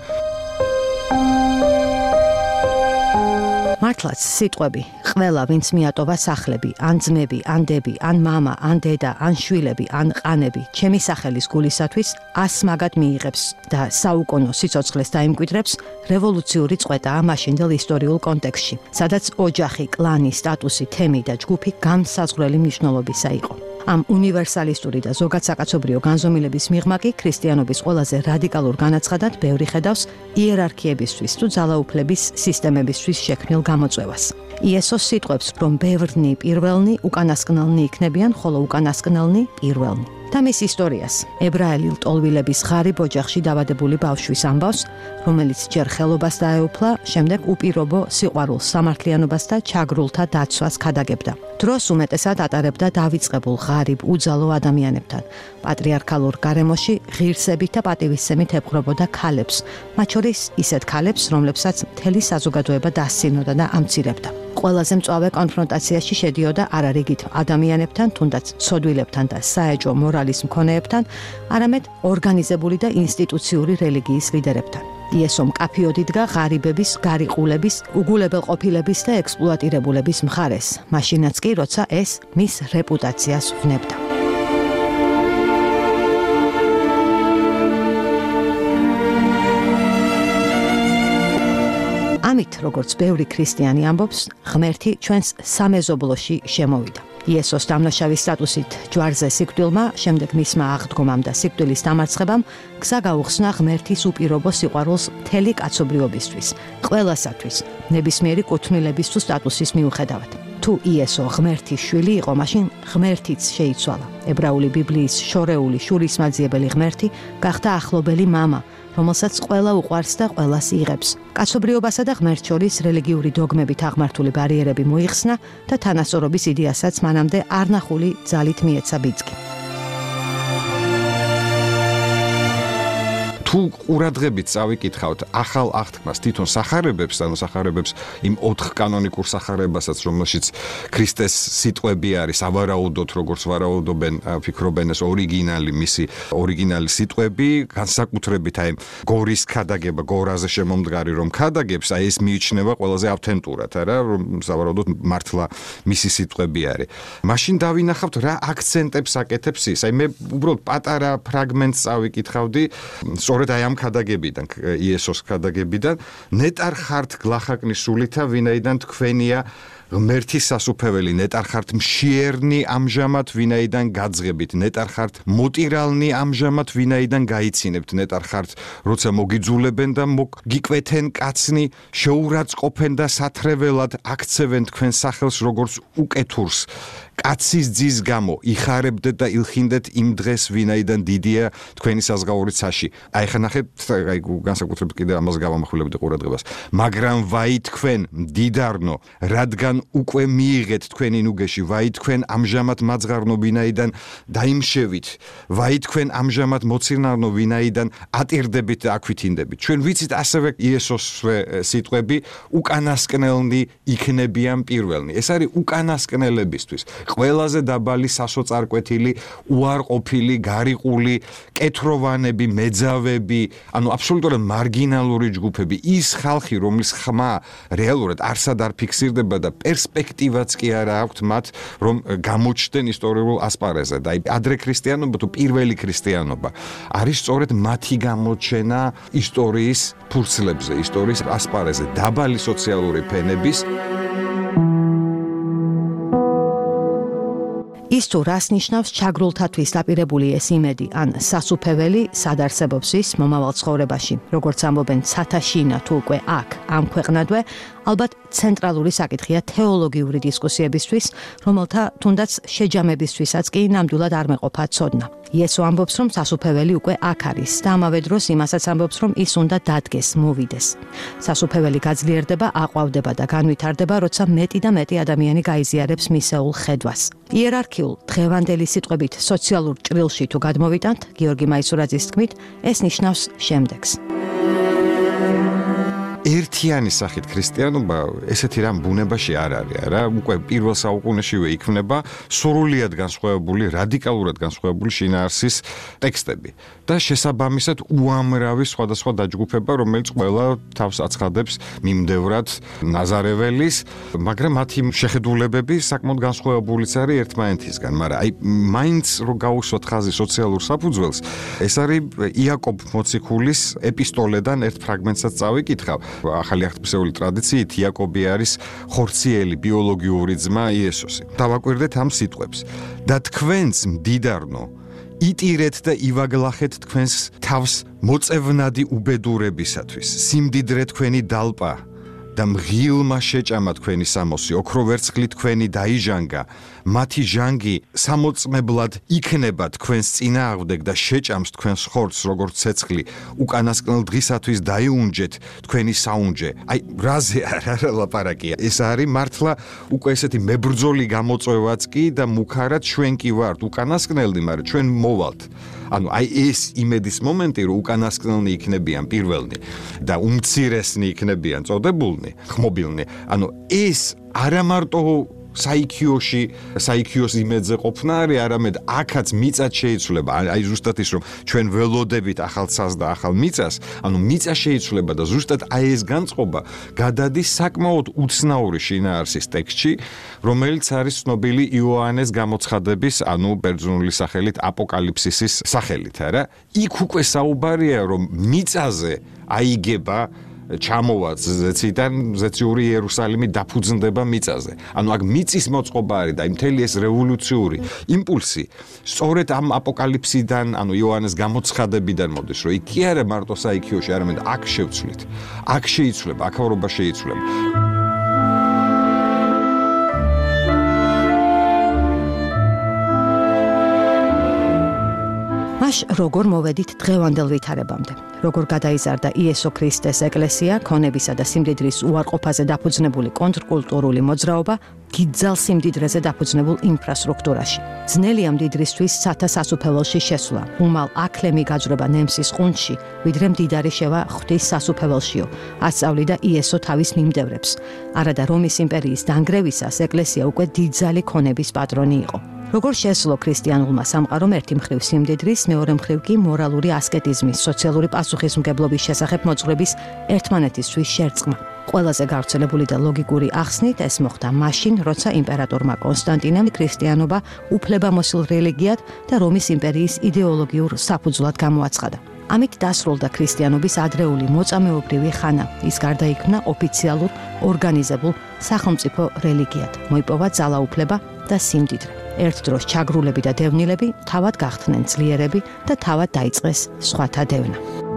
მართლაც სიტყვები, ყველა ვინც მიატოვა სახლები, ან ძმები, ან დები, ან მამა, ან დედა, ან შვილები, ან ყანები, ჩემი სახელის გულისათვის 100 მაგად მიიღებს და საუკუნო სიცოცხლეს დაიმკვიდრებს, რევოლუციური წყვეტაა მაშინდელ ისტორიულ კონტექსტში, სადაც ოჯახი, კლანი, სტატუსი, თემი და ჯგუფი განსაზღვრელი მნიშვნელობისა იყო. ამ უნივერსალისტური და ზოგად საკაცობრიო განზომილების მიღმა კი ქრისტიანობის ყველაზე რადიკალურ განაცხადად ბევრი ხედავს იერარქიებისთვის თუ ძალაუფლების სისტემებისთვის შექმნილ გამოწვევას. იესოს სიტყვებს, რომ ბევრნი პირველნი უკანასკნელნი იქნებიან, ხოლო უკანასკნელნი პირველნი. და მის ისტორიას, ებრაელი ლტოლვილების ღარიბ ოჯახში დაბადებული ბავშვის ამბავს, რომელიც ჯერ ხელობას დაეუფლა, შემდეგ უპირობო სიყვარულს, სამართლიანობას და ჩაგრულთა დაცვას ქადაგებდა. დროს უმეტესად ატარებდა დავიწყებულ ღარიბ უძალო ადამიანებთან. პატრიარქალურ გარემოში ღირსებით და პატივისცემით ებღრობოდა ქალებს, მათ შორის ისეთ ქალებს, რომლებსაც მთელი საზოგადოება დასცინოდა და ამცირებდა. ყველაზე მწვავე კონფრონტაციაში შედიოდა არარიგით ადამიანებთან, თუნდაც ცოდვილებთან და საეჭვო მორალის მქონეებთან, არამედ ორგანიზებული და ინსტიტუციური რელიგიის ლიდერებთან. იესო მკაფიოდ იდგა ღარიბების, გარიყულების, უგულებელყოფილების და ექსპლუატირებულების მხარეს, მაშინაც კი, როცა ეს მის რეპუტაციას ვნებდა. ამით, როგორც ბევრი ქრისტიანი ამბობს, ღმერთი ჩვენს სამეზობლოში შემოვიდა. იესოს დამნაშავი სტატუსით ჯვარზე სიკვდილმა, შემდეგ მისმა აღდგომამ და სიკვდილის დამარცხებამ გზა გაუხსნა ღმერთის უპირობო სიყვარულს მთელი კაცობრიობისთვის, ყველასათვის, ნებისმიერი კუთვნილების თუ სტატუსის მიუხედავად. თუ იესო ღმერთის შვილი იყო, მაშინ ღმერთიც შეიცვალა. ებრაული ბიბლიის შორეული, შურისმაძიებელი ღმერთი გახდა ახლობელი მამა, რომელსაც ყველა უყვარს და ყველას იღებს. კაცობრიობასა და ღმერთს შორის რელიგიური დოგმებით აღმართული ბარიერები მოიხსნა და თანასწორობის იდეასაც მანამდე არნახული ძალით მიეცა ბიძგი. თუ ყურადღებით წავიკითხავთ ახალ აღთქმას თვითონ სახარებებს, ანუ სახარებებს იმ 4 კანონიკურ სახარებასაც, რომელშიც ქრისტეს სიტყვები არის, ავარაუდოთ, როგორც ვარაუდობენ, ფიქრობენ ეს მისი ორიგინალი სიტყვები, განსაკუთრებით აი გორის ქადაგება, გორაზე შემომდგარი რომ ქადაგებს, აი ეს მიიჩნევა ყველაზე ავთენტურად, არა, რომ სავარაუდოდ მართლა მისი სიტყვები არის. მაშინ დავინახავთ რა აქცენტებს აკეთებს ის. აი მე უბრალოდ პატარა ფრაგმენტს წავიკითხავდი, სწორედ აი ამ ქადაგებიდან, იესოს ქადაგებიდან, ნეტარ ხართ გლახაკნის სულითა, ვინაიდან თქვენია ღმერთის სასუფეველი, ნეტარ ხართ მშიერნი ამჟამად, ვინაიდან გაძღებით, ნეტარ ხართ მოტირალნი ამჟამად, ვინაიდან გაიცინებთ, ნეტარ ხართ როცა მოგიძულებენ და გიკვეთენ კაცნი, შეურაცხყოფენ და სათრეველად აქცევენ თქვენ სახელს როგორც უკეთურს. კაცის ძის გამო იხარებდეთ და ილხინდეთ იმ დღეს, ვინაიდან დიდია თქვენი საზღაური ცაში. აი ხა ნახეთ, აი განსაკუთრებით კიდე ამას გავამახვილებდი ყურადღებას. მაგრამ ვაი თქვენ, მდიდარნო, რადგან უკვე მიიღეთ თქვენი ნუგეში, ვაი თქვენ ამჟამად მაძღარნო, ვინაიდან დაიმშევით, ვაი თქვენ ამჟამად მოცირნარნო, ვინაიდან ატირდებით და აქვითინდებით. ჩვენ ვიცით ასევე იესოსვე სიტყვები, უკანასკნელნი იქნებიან პირველნი. ეს არის უკანასკნელებისთვის. ყველაზე დაბალი სასოწარკვეთილი, უარყოფილი, გარიყული, კეთროვანები, მეძავები, ანუ აბსოლუტურად მარგინალური ჯგუფები, ის ხალხი, რომლის ხმა რეალურად არსად არ ფიქსირდება და პერსპექტივაც კი არა აქვთ მათ, რომ გამოჩნდნენ ისტორიულ ასპარეზზე. და აი ადრე ქრისტიანობა თუ პირველი ქრისტიანობა არის სწორედ მათი გამოჩენა ისტორიის ფურცლებზე, ისტორიის ასპარეზზე, დაბალი სოციალური ფენების. ის თუ რას ნიშნავს ჩაგრულთათვის დაპირებული ეს იმედი, ან სასუფეველი სად არსებობს ის მომავალ ცხოვრებაში, როგორც ამბობენ ცათაშინა თუ უკვე აქ, ამ ქვეყნადვე, ალბათ ცენტრალური საკითხია თეოლოგიური დისკუსიებისთვის, რომელთა თუნდაც შეჯამებისთვისაც კი ნამდვილად არ მეყოფა ცოდნა. იესო ამბობს, რომ სასუფეველი უკვე აქ არის და ამავე დროს იმასაც ამბობს, რომ ის უნდა დადგეს, მოვიდეს. სასუფეველი გაძლიერდება, აყვავდება და განვითარდება, როცა მეტი და მეტი ადამიანი გაიზიარებს მისეულ ხედვას. იერარქიულ დღევანდელი სიტყვებით სოციალურ ჭრილში თუ გადმოვიტანთ, გიორგი მაისურაძის თქმით, ეს ნიშნავს შემდეგს. ერთიანი სახით ქრისტიანობა ესეთი რამ ბუნებაში არ არის, რა, უკვე პირველ საუკუნეშივე იქმნება სრულიად განსხვავებული, რადიკალურად განსხვავებული შინაარსის ტექსტები და შესაბამისად უამრავი სხვადასხვა დაჯგუფება, რომელიც ყველა თავს აცხადებს მიმდევრად ნაზარეველის, მაგრამ მათი შეხედულებები საკმაოდ განსხვავებულიც არის ერთმანეთისგან, მაგრამ აი მაინც რო გაუსვათ ხაზი სოციალურ საფუძველს, ეს არის იაკობ მოციქულის ეპისტოლედან ერთ ფრაგმენტსაც წავიკითხავ. ახალი აღთქმისეული ტრადიციით იაკობი არის ხორციელი ბიოლოგიური ძმა იესოსი. დავაკვირდეთ ამ სიტყვებს. და თქვენს მდიდარნო, იტირეთ და ივაგლახეთ თქვენს თავს მოწევნადი უბედურებისათვის. სიმდიდრე თქვენი დალპა და მღილმა შეჭამა თქვენი სამოსი, ოქროვერცხლი თქვენი დაიჟანგა, მათი ჟანგი სამოწმებლად იქნება თქვენს წინააღმდეგ და შეჭამს თქვენს ხორცს, როგორც ცეცხლი, უკანასკნელ დღისათვის დაიუნჯეთ თქვენი საუნჯე. აი, რაზე არა ლაპარაკია. ეს არის მართლა უკვე ესეთი მებრძოლი გამოწვევაც კი და მუქარად ჩვენ კი ვართ უკანასკნელნი, მაგრამ ჩვენ მოვალთ. ანუ აი ეს იმედის მომენტი, რომ უკანასკნელნი იქნებიან პირველნი და უმცირესნი იქნებიან წოდებულნი, ხმობილნი. ანუ ეს არა მარტო საიქიოს იმედზე ყოფნა არის, არამედ აქაც მიწაც შეიცვლება. აი ზუსტად ის, რომ ჩვენ ველოდებით ახალ ცას და ახალ მიწას, ანუ მიწა შეიცვლება და ზუსტად აი ეს განწყობა გადადის საკმაოდ უცნაური შინაარსის ტექსტში, რომელიც არის ცნობილი იოანეს გამოცხადების, ანუ ბერძნული სახელით აპოკალიფსისის სახელით, არა? იქ უკვე საუბარია, რომ მიწაზე აიგება ჩამოვა ზეციდან ზეციური იერუსალიმი დაფუძნდება მიწაზე. ანუ აქ მიწის მოწყობა არის და მთელი ეს რევოლუციური იმპულსი სწორედ ამ აპოკალიფსიდან, ანუ იოანეს გამოცხადებიდან მოდის, რომ იქ კი არა მარტო საიქიოში, არამედ აქ შევცვლით. აქ შეიცვლება, აქავრობა შეიცვლება. მაშ როგორ მოვედით დღევანდელ ვითარებამდე? როგორ გადაიზარდა იესო ქრისტეს ეკლესია, ქონებისა და სიმდიდრის უარყოფაზე დაფუძნებული კონტრკულტურული მოძრაობა გიძალ სიმდიდრეზე დაფუძნებულ ინფრასტრუქტურაში. ძნელია მდიდრისთვის სათა სასუფეველში შესვლა. უმალ აკლემი გაძვრება ნემსის ყუნჩში, ვიდრე მდიდარი შევა ღვთის სასუფეველშიო. ასწავლი და იესო თავის მიმდევრებს. არადა რომის იმპერიის დანგრევისას ეკლესია უკვე დიდძალი ქონების პატრონი იყო. როგორ შესძლო ქრისტიანულმა სამყარომ ერთი მხრივ სიმდიდრის, მეორე მხრივ კი მორალური ასკეტიზმის, სოციალური პასუხისმგებლობის შესახებ მოძღვრების ერთმანეთისთვის შერწყმა. ყველაზე გავრცელებული და ლოგიკური ახსნით ეს მოხდა მაშინ, როცა იმპერატორმა კონსტანტინემ ქრისტიანობა უფლებამოსილ რელიგიად და რომის იმპერიის იდეოლოგიურ საფუძვლად გამოაცხადა. ამით დასრულდა ქრისტიანობის ადრეული მოწამეობრივი ხანა. ის გარდაიქმნა ოფიციალურ ორგანიზებულ სახელმწიფო რელიგიად. მოიპოვა ძალაუფლება და სიმდიდრე. ერთ დროს ჩაგრულები და დევნილები თავად გახდნენ ძლიერები და თავად დაიწყეს სხვათა დევნა.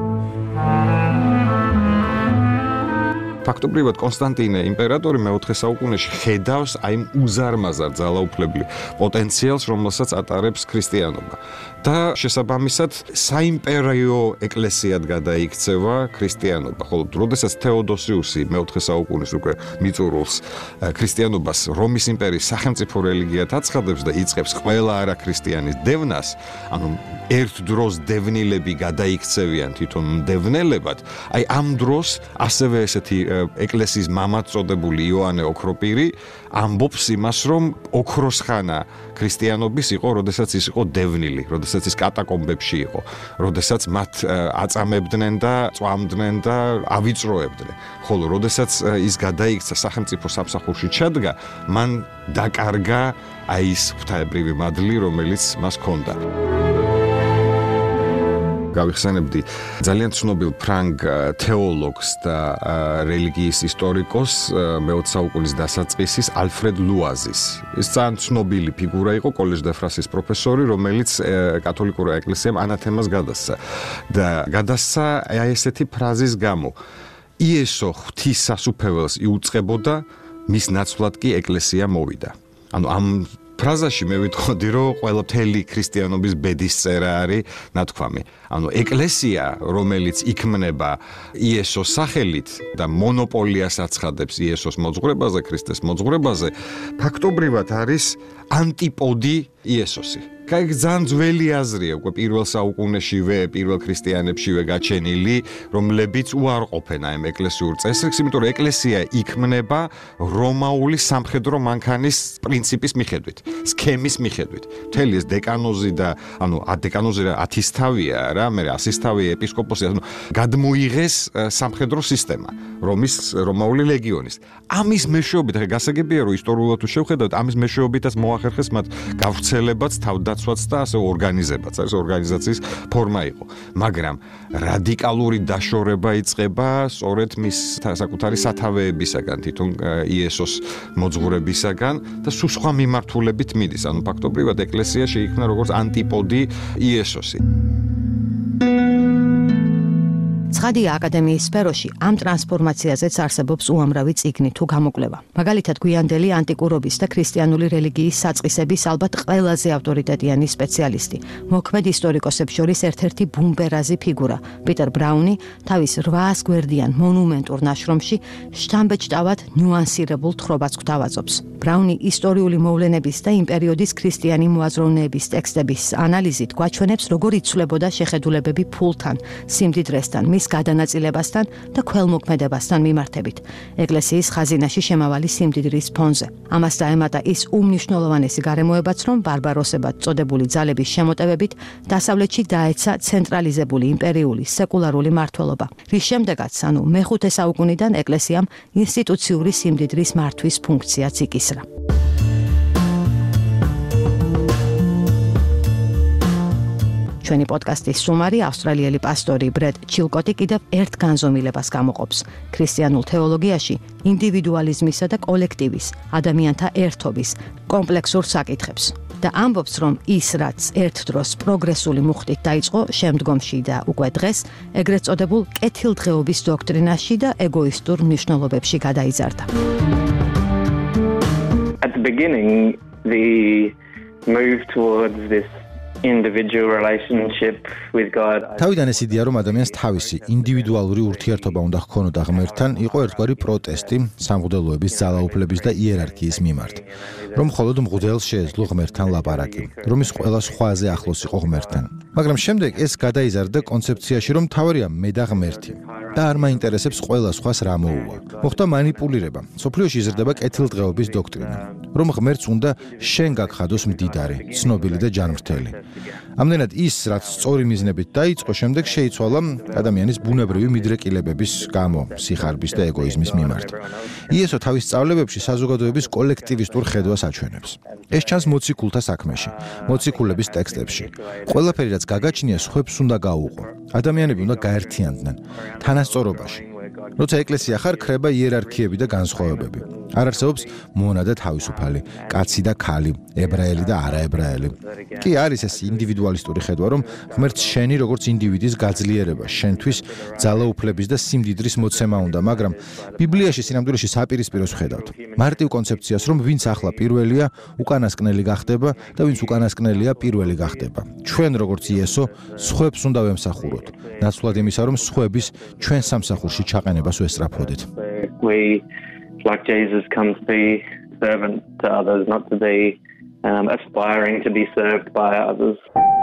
ფაქტობრივად კონსტანტინე იმპერატორი მე-4 საუკუნეში ხედავს აი უზარმაზარ ძალაუფლებელ პოტენციალს, რომელსაც ატარებს ქრისტიანობა. და შესაბამისად საიმპერიო ეკლესიად გადაიქცევა ქრისტიანობა. ხოლო როდესაც თეოდოსიუსი მე-4 საუკუნის უკვე მიწურულს ქრისტიანობას რომის იმპერიის სახელმწიფო რელიგიად აცხადებს და იწყებს ყველა არაქრისტიანის დევნას, ანუ ერთ დროს დევნილები გადაიქცევიან თვითონ მდევნელებად, აი ამ დროს ასევე ესეთი ეკლესიის მამად წოდებული იოანე ოქროპირი ამბობს იმას, რომ ოქროს ხანა ქრისტიანობის იყო, როდესაც ის იყო დევნილი, როდესაც ის კატაკომბებში იყო, როდესაც მათ აწამებდნენ და წვამდნენ და ავიწროებდნენ. ხოლო როდესაც ის გადაიქცა სახელმწიფო სამსახურში ჩადგა, მან დაკარგა აი ის ღვთაებრივი მადლი, რომელიც მას ჰქონდა. გავიხსენებდი ძალიან ცნობილ ფრანგ თეოლოგს და რელიგიის ისტორიკოს მე-20 საუკუნის დასაწყისის ალფრედ ლუაზის. ის ძალიან ცნობილი ფიგურა იყო, კოლეჟ დე ფრანსის პროფესორი, რომელიც კათოლიკურ ეკლესიამ ანათემას გადასცა. და გადასცა აი ესეთი ფრაზის გამო: იესო ღვთის სასუფეველს იუწყებოდა, მის ნაცვლად კი ეკლესია მოვიდა. ანუ ამ ფრაზაში მე ვიტყოდი, რომ ყველაფერი ქრისტიანობის ბედის წერა არის ნათქვამი. ანუ ეკლესია, რომელიც იქმნება იესოს სახელით და მონოპოლიას აცხადებს იესოს მოძღვრებაზე, ქრისტეს მოძღვრებაზე, ფაქტობრივად არის ანტიპოდი იესოსი. კაი ძალიან ძველი აზრია, უკვე პირველ საუკუნეშივე, პირველ ქრისტიანებშივე გაჩენილი, რომლებიც უარყოფენ ამ ეკლესიურ წესრიგს, იმიტომ რომ ეკლესია იქმნება რომაული სამხედრო მანქანის პრინციპის მიხედვით, სქემის მიხედვით. მთელი ეს დეკანოზი და ანუ დეკანოზი 10-ის თავია რა, მე 100-ის თავია ეპისკოპოსი, ანუ გადმოიღეს სამხედრო სისტემა, რომაული ლეგიონის. ამის მეშვეობით, ხა გასაგებია რომ ისტორიულად თუ შევხედავთ, ამის მეშვეობითაც მოახერხეს მათ გავრცელებაც, თავდაცვაც და ასე ორგანიზებაც, ეს ორგანიზაციის ფორმა იყო. მაგრამ რადიკალური დაშორება იწყება სწორედ მის საკუთარი სათავეებისაგან, თვითონ იესოს მოძღვრებისაგან და სულ სხვა მიმართულებით მიდის. ანუ ფაქტობრივად ეკლესია შეიქმნა როგორც ანტიპოდი იესოსი. ცხადია, აკადემიის სფეროში ამ ტრანსფორმაციაზეც არსებობს უამრავი წიგნი თუ გამოკვლევა. მაგალითად, გვიანდელი ანტიკურობის და ქრისტიანული რელიგიის საწყისების ალბათ ყველაზე ავტორიტეტიანი სპეციალისტი, მოქმედ ისტორიკოსებს შორის ერთ-ერთი ბუმბერაზი ფიგურა, პიტერ ბრაუნი, თავის 800 გვერდიან მონუმენტურ ნაშრომში შთამბეჭდავად ნუანსირებულ თხრობას გვთავაზობს. ბრაუნი ისტორიული მოვლენების და იმ პერიოდის ქრისტიანი მოაზროვნეების ტექსტების ანალიზით გვაჩვენებს, როგორ იცვლებოდა შეხედულებები ფულთან, სიმდიდრესთან, მის გადანაწილებასთან და ქველმოქმედებასთან მიმართებით. ეკლესიის ხაზინაში შემავალი სიმდიდრის ფონზე. ამას დაემატა ის უმნიშვნელოვანესი გარემოებაც, რომ ბარბაროსებად წოდებული ძალების შემოტევებით დასავლეთში დაეცა ცენტრალიზებული იმპერიული სეკულარული მმართველობა. რის შემდეგაც, ანუ მე-5 საუკუნიდან ეკლესიამ ინსტიტუციური სიმდიდრის მართვის ფუნქციაც იკისრა. ჩვენი პოდკასტის სუმარი ავსტრალიელი პასტორი ბრედ ჩილკოტი კიდევ ერთ განზომილებას გამოყოფს. ქრისტიანულ თეოლოგიაში ინდივიდუალიზმისა და კოლექტივის, ადამიანთა ერთობის კომპლექსურ საკითხებს. და ამბობს, რომ ის, რაც ერთ დროს პროგრესული მუხტით დაიწყო, შემდგომში და უკვე დღეს, ეგრეთ წოდებულ კეთილდღეობის დოქტრინაში და ეგოისტურ მნიშვნელობებში გადაიზარდა. At the beginning, the move towards this individual relationship with God. თავიდან ეს იდეა, რომ ადამიანს თავისი ინდივიდუალური ურთიერთობა უნდა ჰქონოდა ღმერთთან, იყო ერთგვარი პროტესტი სამღვდელოების, ძალაუფლების და იერარქიის მიმართ. რომ მხოლოდ მღვდელს შეეძლო ღმერთთან ლაპარაკი, რომ ის ყველა სხვაზე ახლოს იყო ღმერთთან. მაგრამ შემდეგ ეს გადაიზარდა კონცეფციაში, რომ თავარია მე და ღმერთი. და არ მაინტერესებს ყველა სხვას რა მოუვა. მოხდა манипулირება. სოფლიოში იზრდება კეთილდღეობის დოქტრინა, რომ ღმერთს უნდა შენ გაგხადოს მდიდარი, ცნობილი და ჯანმრთელი. ამდენად ის, რაც სწორი მიზნებით დაიწყო, შემდეგ შეიცვალა ადამიანის ბუნებრივი მიდრეკილებების გამო, სიხარბის და ეგოიზმის მიმართ. იესო თავის სწავლებებში საზოგადოების კოლექტივისტურ ხედვას აჩვენებს. ეს ჩანს მოციქულთა საქმეში, მოციქულების ტექსტებში. ყველაფერი, რაც გაგაჩნია, სხვებს უნდა გაუყო. ადამიანები უნდა გაერთიანდნენ თანასწორობაში. როცა ეკლესია ხარ, ხრება იერარქიები და განსხვავებები. არ არსებობს მონა და თავისუფალი, კაცი და ქალი, ებრაელი და არაებრაელი. კი არის ეს ინდივიდუალისტური ხედვა, რომ ღმერთს შენი როგორც ინდივიდის გაძლიერება, შენთვის ძალაუფლების და სიმდიდრის მოცემა უნდა, მაგრამ ბიბლიაში სინამდვილეში საპირისპიროს ვხედავთ. მარტივ კონცეფციას, რომ ვინც ახლა პირველია, უკანასკნელი გახდება და ვინც უკანასკნელია, პირველი გახდება. ჩვენ როგორც იესო, სხვებს უნდა ვემსახუროთ. ნაცვლად იმისა, რომ სხვების ჩვენ სამსახურში ჩაყენებას ვესწრაფოდეთ. Like Jesus come to be servant to others, not to be aspiring to be served by others.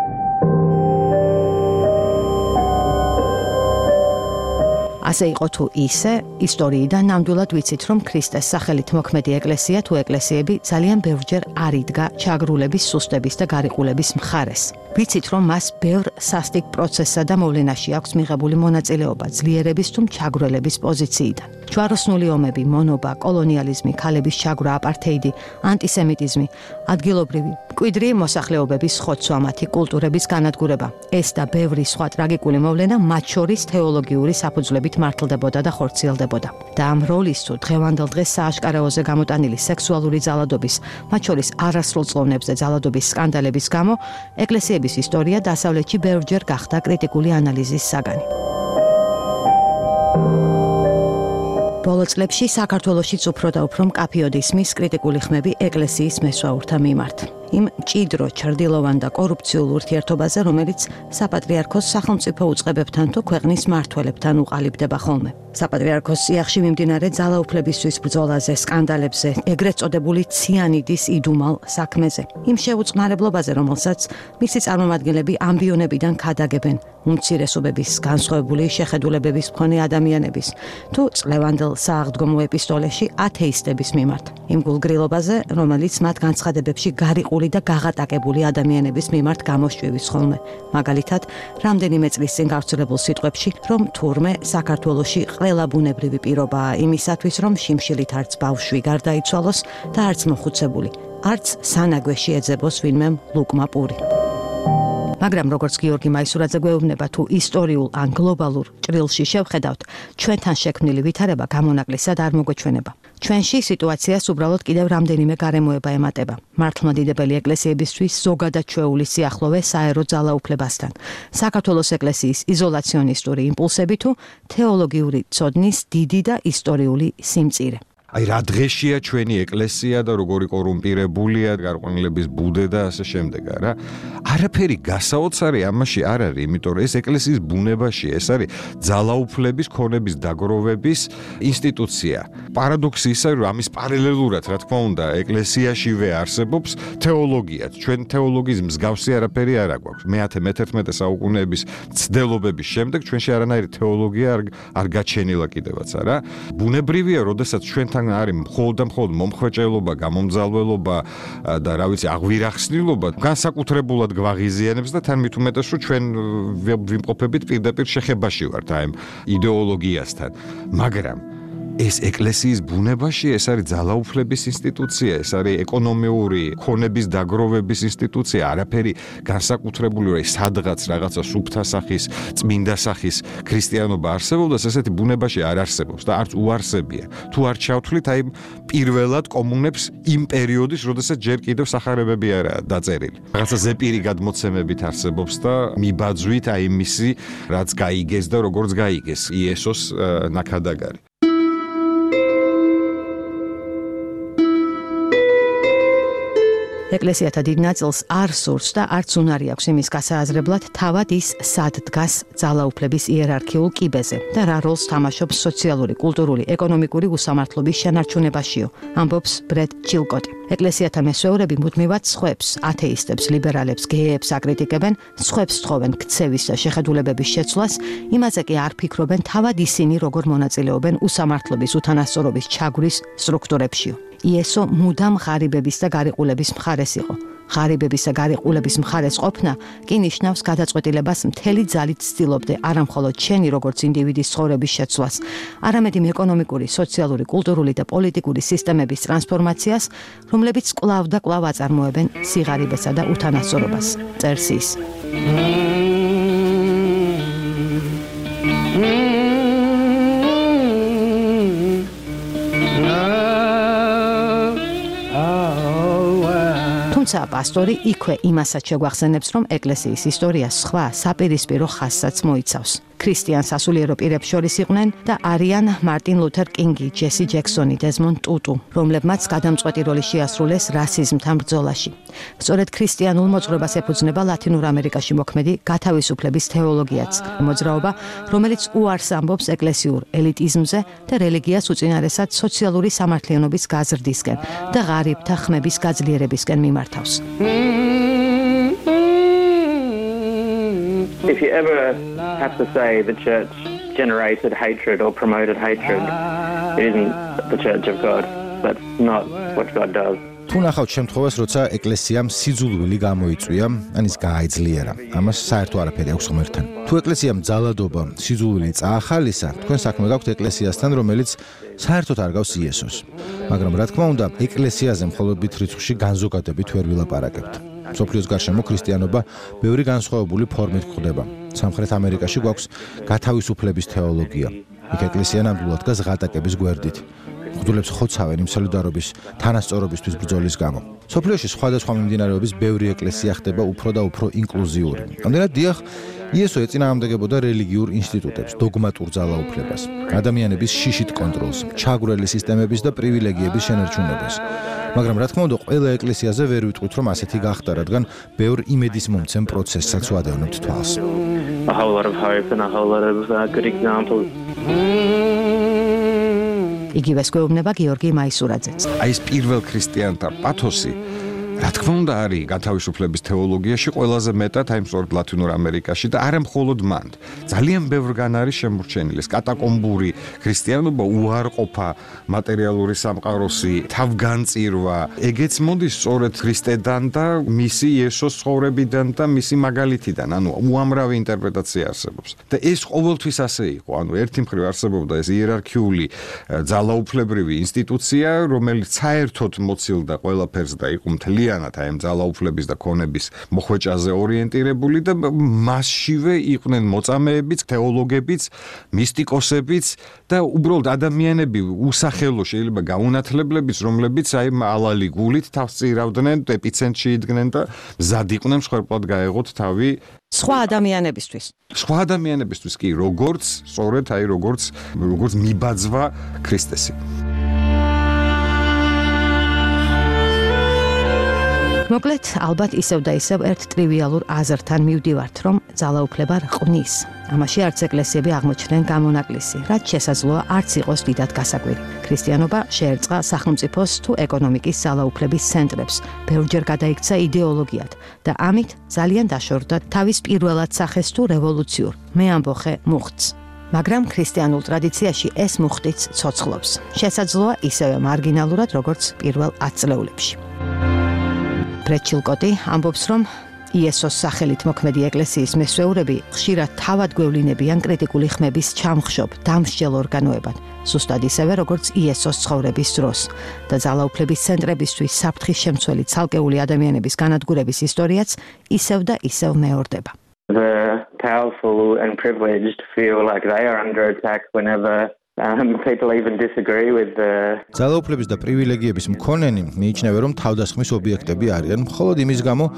ასე იყო თუ ისე, ისტორიიდან ნამდვილად ვიცით, რომ ქრისტეს სახელით მოქმედი ეკლესია თუ ეკლესიები ძალიან ბევრჯერ არ იდგა ჩაგრულების, სუსტების და გარიყულების მხარეს. ვიცით, რომ მას ბევრ სასტიკ პროცესსა და მოვლენაში აქვს მიღებული მონაწილეობა ძლიერების თუ ჩაგვრელების პოზიციიდან. ჯვაროსნული ომები, მონობა, კოლონიალიზმი, ქალების ჩაგვრა, აპართეიდი, ანტისემიტიზმი, ადგილობრივი, მკვიდრი მოსახლეობების ხოცვა, მათი კულტურების განადგურება. ეს და ბევრი სხვა ტრაგიკული მოვლენა მათ შორის თეოლოგიური საფუძვლებით მართლდებოდა და ხორციელდებოდა. და ამ როლის თუ დღევანდელ დღეს სააშკარაოზე გამოტანილი სექსუალური ძალადობის, მათ შორის არასრულწლოვნებზე ძალადობის სკანდალების გამო, ეკლესიების ისტორია დასავლეთში ბევრჯერ გახდა კრიტიკული ანალიზის საგანი. ბოლო წლებში საქართველოშიც უფრო და უფრო მკაფიოდ ისმის კრიტიკული ხმები ეკლესიის მესვაურთა მიმართ. იმ ჭიდრო, ჩრდილოვან და კორუფციულ ურთიერთობაზე, რომელიც საპატრიარქოს სახელმწიფო უწყებებთან თუ ქვეყნის მმართველებთან უყალიბდება ხოლმე. საპატრიარქოს სიახში მიმდინარე ძალაუფლებისთვის ბრძოლაზე, სკანდალებზე, ეგრეთ წოდებული ციანიდის იდუმალ საქმეზე. იმ შეუწყნარებლობაზე, რომელსაც მისი წარმომადგენლები ამბიონებიდან ქადაგებენ, უმცირესობების, განსხვავებული შეხედულებების მქონე ადამიანების თუ წლევანდელ სააღდგომო ეპისტოლეში ათეისტების მიმართ. იმ გულგრილობაზე, რომელიც მათ განცხადებებში გარიყული და გაღატაკებული ადამიანების მიმართ გამოშვივის ხოლმე. მაგალითად, რამდენიმე წლის წინ გავრცელებულ სიტყვებში, რომ თურმე საქართველოში ყველა ბუნებრივი პირობაა იმისათვის, რომ შიმშილით არც ბავშვი გარდაიცვალოს და არც მოხუცებული, არც სანაგვეში ეძებოს ვინმე ლუკმა პური. მაგრამ როგორც გიორგი მაისურაძე გვეუბნება, თუ ისტორიულ ან გლობალურ ჭრილში შევხედავთ, ჩვენთან შექმნილი ვითარება გამონაკლისად არ მოგვეჩვენება. ჩვენში სიტუაციას უბრალოდ კიდევ რამდენიმე გარემოება ემატება. მართლმადიდებელი ეკლესიებისთვის ზოგადად ჩვეული სიახლოვე საერო ძალაუფლებასთან, საქართველოს ეკლესიის იზოლაციონისტური იმპულსები თუ თეოლოგიური ცოდნის დიდი და ისტორიული სიმწირე. აი რა დღეშია ჩვენი ეკლესია და როგორი კორუმპირებულია, გარყვნილების ბუდე და ასე შემდეგ, რა. არაფერი გასაოცარი ამაში არ არის, იმიტომ რომ ეს ეკლესიის ბუნებაში, ეს არის ძალაუფლების, ქონების დაგროვების ინსტიტუცია. პარადოქსი ისაა, რომ ამის პარალელურად, რა თქმა უნდა, ეკლესიაშივე არსებობს თეოლოგიაც. ჩვენ თეოლოგიის მსგავსი არაფერი არ აქვს. მე-11 საუკუნეების ცდელობების შემდეგ ჩვენში არანაირი თეოლოგია არ გაჩენილა კიდევაც, რა. ბუნებრივია, როდესაც ჩვენთან არის მხოლოდ მომხვეჭელობა, გამომძალველობა და რა ვიცი, აღვირახსნილობა, განსაკუთრებულად გვაღიზიანებს და თან მით უმეტეს, რომ ჩვენ ვიმყოფებით პირდაპირ შეხებაში ვართ აი ამ იდეოლოგიასთან. მაგრამ ეს ეკლესიის ბუნებაში ეს არის ძალაუფლების ინსტიტუცია, ეს არის ეკონომიური ქონების დაგროვების ინსტიტუცია, არაფერი განსაკუთრებული რა სადღაც რაღაცა სუფთა სახის, წმინდა სახის ქრისტიანობა არსებობს, ესეთი ბუნებაში არ არსებობს და არც უარსებია. თუ არ ჩავთვლით აი პირველად კომუნებს იმ პერიოდის, როდესაც ჯერ კიდევ სახარებები არაა დაწერილი. რაღაცა ზეპირი გადმოცემებით არსებობს და მიბაძვით აი მისი რაც გაიგეს და როგორც გაიგეს იესოს ნაქადაგარი. ეკლესიათა დიდ ნაწილს არ სურს და არც უნარი აქვს იმის გასააზრებლად, თავად ის სად დგას ძალაუფლების იერარქიულ კიბეზე და რა როლს თამაშობს სოციალური, კულტურული, ეკონომიკური უსამართლობის შენარჩუნებაშიო, ამბობს ბრედ ჩილკოტი. ეკლესიათა მესვეურები მუდმივად სხვებს, ათეისტებს, ლიბერალებს, გეებს აკრიტიკებენ, სხვებს თხოვენ ქცევის და შეხედულებების შეცვლას, იმაზე კი არ ფიქრობენ თავად ისინი როგორ მონაწილეობენ უსამართლობის, უთანასწორობის ჩაგვრის სტრუქტურებშიო. იესო მუდამ ღარიბების და გარიყულების მხარეს იყო. ღარიბების და გარიყულების მხარეს ყოფნა კი ნიშნავს გადაწყვეტილებას მთელი ძალით ცდილობდე არა მხოლოდ შენი როგორც ინდივიდის ცხოვრების შეცვლას, არამედ იმ ეკონომიკური, სოციალური, კულტურული და პოლიტიკური სისტემების ტრანსფორმაციას, რომლებიც კვლავ და კვლავ აწარმოებენ სიღარიბესა და უთანასწორობას. წერს ის. თუმცა პასტორი იქვე იმასაც შეგვახსენებს, რომ ეკლესიის ისტორია სხვა საპირისპირო ხაზსაც მოიცავს. ქრისტიან სასულიერო პირებს შორის იყვნენ და არიან მარტინ ლუთერ კინგი, ჯესი ჯექსონი, დეზმონდ ტუტუ, რომლებმაც გადამწყვეტი როლი შეასრულეს რასიზმთან ბრძოლაში. სწორედ ქრისტიანულ მოძღვრებას ეფუძნება ლათინურ ამერიკაში მოქმედი გათავისუფლების თეოლოგიაც, მოძრაობა, რომელიც უარს ამბობს ეკლესიურ ელიტიზმზე და რელიგიას უწინარესად სოციალური სამართლიანობის გაზრდისკენ და ღარიბთა ხმების გაძლიერებისკენ მიმართავს. If you ever have to say the church generated hatred or promoted hatred, it isn't the church of God. That's not what God does. თუ ნახავთ შემთხვევას, როცა ეკლესიამ სიძულვილი გამოიწვია, ან ის გააიძლიერა. ამას საერთო არაფერი აქვს ღმერთთან. თუ ეკლესიამ ძალადობა, სიძულვილი წაახალისა, თქვენ საქმე გაქვთ ეკლესიასთან, რომელიც საერთოდ არ გავს იესოს. მაგრამ რა თქმა უნდა, ეკლესიაზე მხოლოდ რიცხვში განზოგადებით ვერ ვილაპარაკებთ. სოფლიოს გარშემო ქრისტიანობა ბევრი განსხვავებული ფორმით გვხვდება. სამხრეთ ამერიკაში გვაქვს გათავისუფლების თეოლოგია. იქ ეკლესია ნამდვილად დგას ღატაკების გვერდით. მღვდლებს ხოცავენ იმ სოლიდარობის, თანასწორობისთვის ბრძოლის გამო. სოფლიოში სხვადასხვა მიმდინარეობის ბევრი ეკლესია ხდება უფრო და უფრო ინკლუზიური. ამდენად დიახ, იესო ეწინააღმდეგებოდა რელიგიურ ინსტიტუტებს, დოგმატურ ძალაუფლებას, ადამიანების შიშით კონტროლს, ჩაგვრელი სისტემების და პრივილეგიების შენარჩუნებას. მაგრამ რა თქმა უნდა, ყველა ეკლესიაზე ვერ ვიტყვით, რომ ასეთი გახდა, რადგან ბევრ იმედის მომცემ პროცესსაც ვადევნებთ თვალს. A whole lot of hope and a whole lot of good examples. იგივეს გვეუბნება გიორგი მაისურაძეც. აი ეს პირველ ქრისტიანთა პათოსი რა თქმა უნდა არის გათავისუფლების თეოლოგიაში ყველაზე მეტად აი სწორედ ლათინურ ამერიკაში და არა მხოლოდ მან. ძალიან ბევრგან არის შემორჩენილი ეს კატაკომბური ქრისტიანობა, უარყოფა მატერიალური სამყაროსი, თავგანწირვა. ეგეც მოდის სწორედ ქრისტედან და მისი იესოს ცხოვრებიდან და მისი მაგალითიდან, ანუ უამრავი ინტერპრეტაცია არსებობს. და ეს ყოველთვის ასე იყო, ანუ ერთი მხრივ არსებობდა ეს იერარქიული ძალაუფლებრივი ინსტიტუცია, რომელიც საერთოდ მოცილდა ყველაფერს და იყო მთლიანი აი ამ ძალაუფლების და ქონების მოხვეჭაზე ორიენტირებული და მასშივე იყვნენ მოწამეებიც, თეოლოგებიც, მისტიკოსებიც და უბრალოდ ადამიანები უსახელო შეიძლება გაუნათლებლებიც, რომლებიც აი ალალი გულით თავს წირავდნენ, ეპიცენტრში იდგნენ და მზად იყვნენ მსხვერპლად გაეღოთ თავი სხვა ადამიანებისთვის. სხვა ადამიანებისთვის კი როგორც სწორედ აი როგორც მიბაძვა ქრისტესი. მოკლედ, ალბათ ისევ და ისევ ერთ ტრივიალურ აზრთან მივდივართ, რომ ძალაუფლება რყმის. ამაში არც ეკლესიები აღმოჩნდნენ გამონაკლისი, რაც შესაძლოა არც იყოს დიდად გასაკვირი. ქრისტიანობა შეერწყა სახელმწიფოს თუ ეკონომიკის ძალაუფლების ცენტრებს, ბევრჯერ გადაიქცა იდეოლოგიად და ამით ძალიან დაშორდა თავის პირველად სახეს თუ რევოლუციურ, მე ამბოხე მუხტს. მაგრამ ქრისტიანულ ტრადიციაში ეს მუხტიც ცოცხლობს. შესაძლოა ისევე მარგინალურად, როგორც პირველ 10 წლეულებში. ბრედ ჩილკოტი ამბობს, რომ იესოს სახელით მოქმედი ეკლესიის მესვეურები ხშირად თავად გვევლინებიან კრიტიკული ხმების ჩამხშობ, დამსჯელ ორგანოებად, ზუსტად ისევე, როგორც იესოს ცხოვრების დროს და ძალაუფლების ცენტრებისთვის საფრთხის შემცველი ცალკეული ადამიანების განადგურების ისტორიაც ისევ და ისევ მეორდება. The powerful and privileged feel like they are under attack whenever people even disagree with the ძალაუფლების და პრივილეგიების მქონენი მიიჩნევენ, რომ თავდასხმის ობიექტები არიან, მხოლოდ იმის გამო,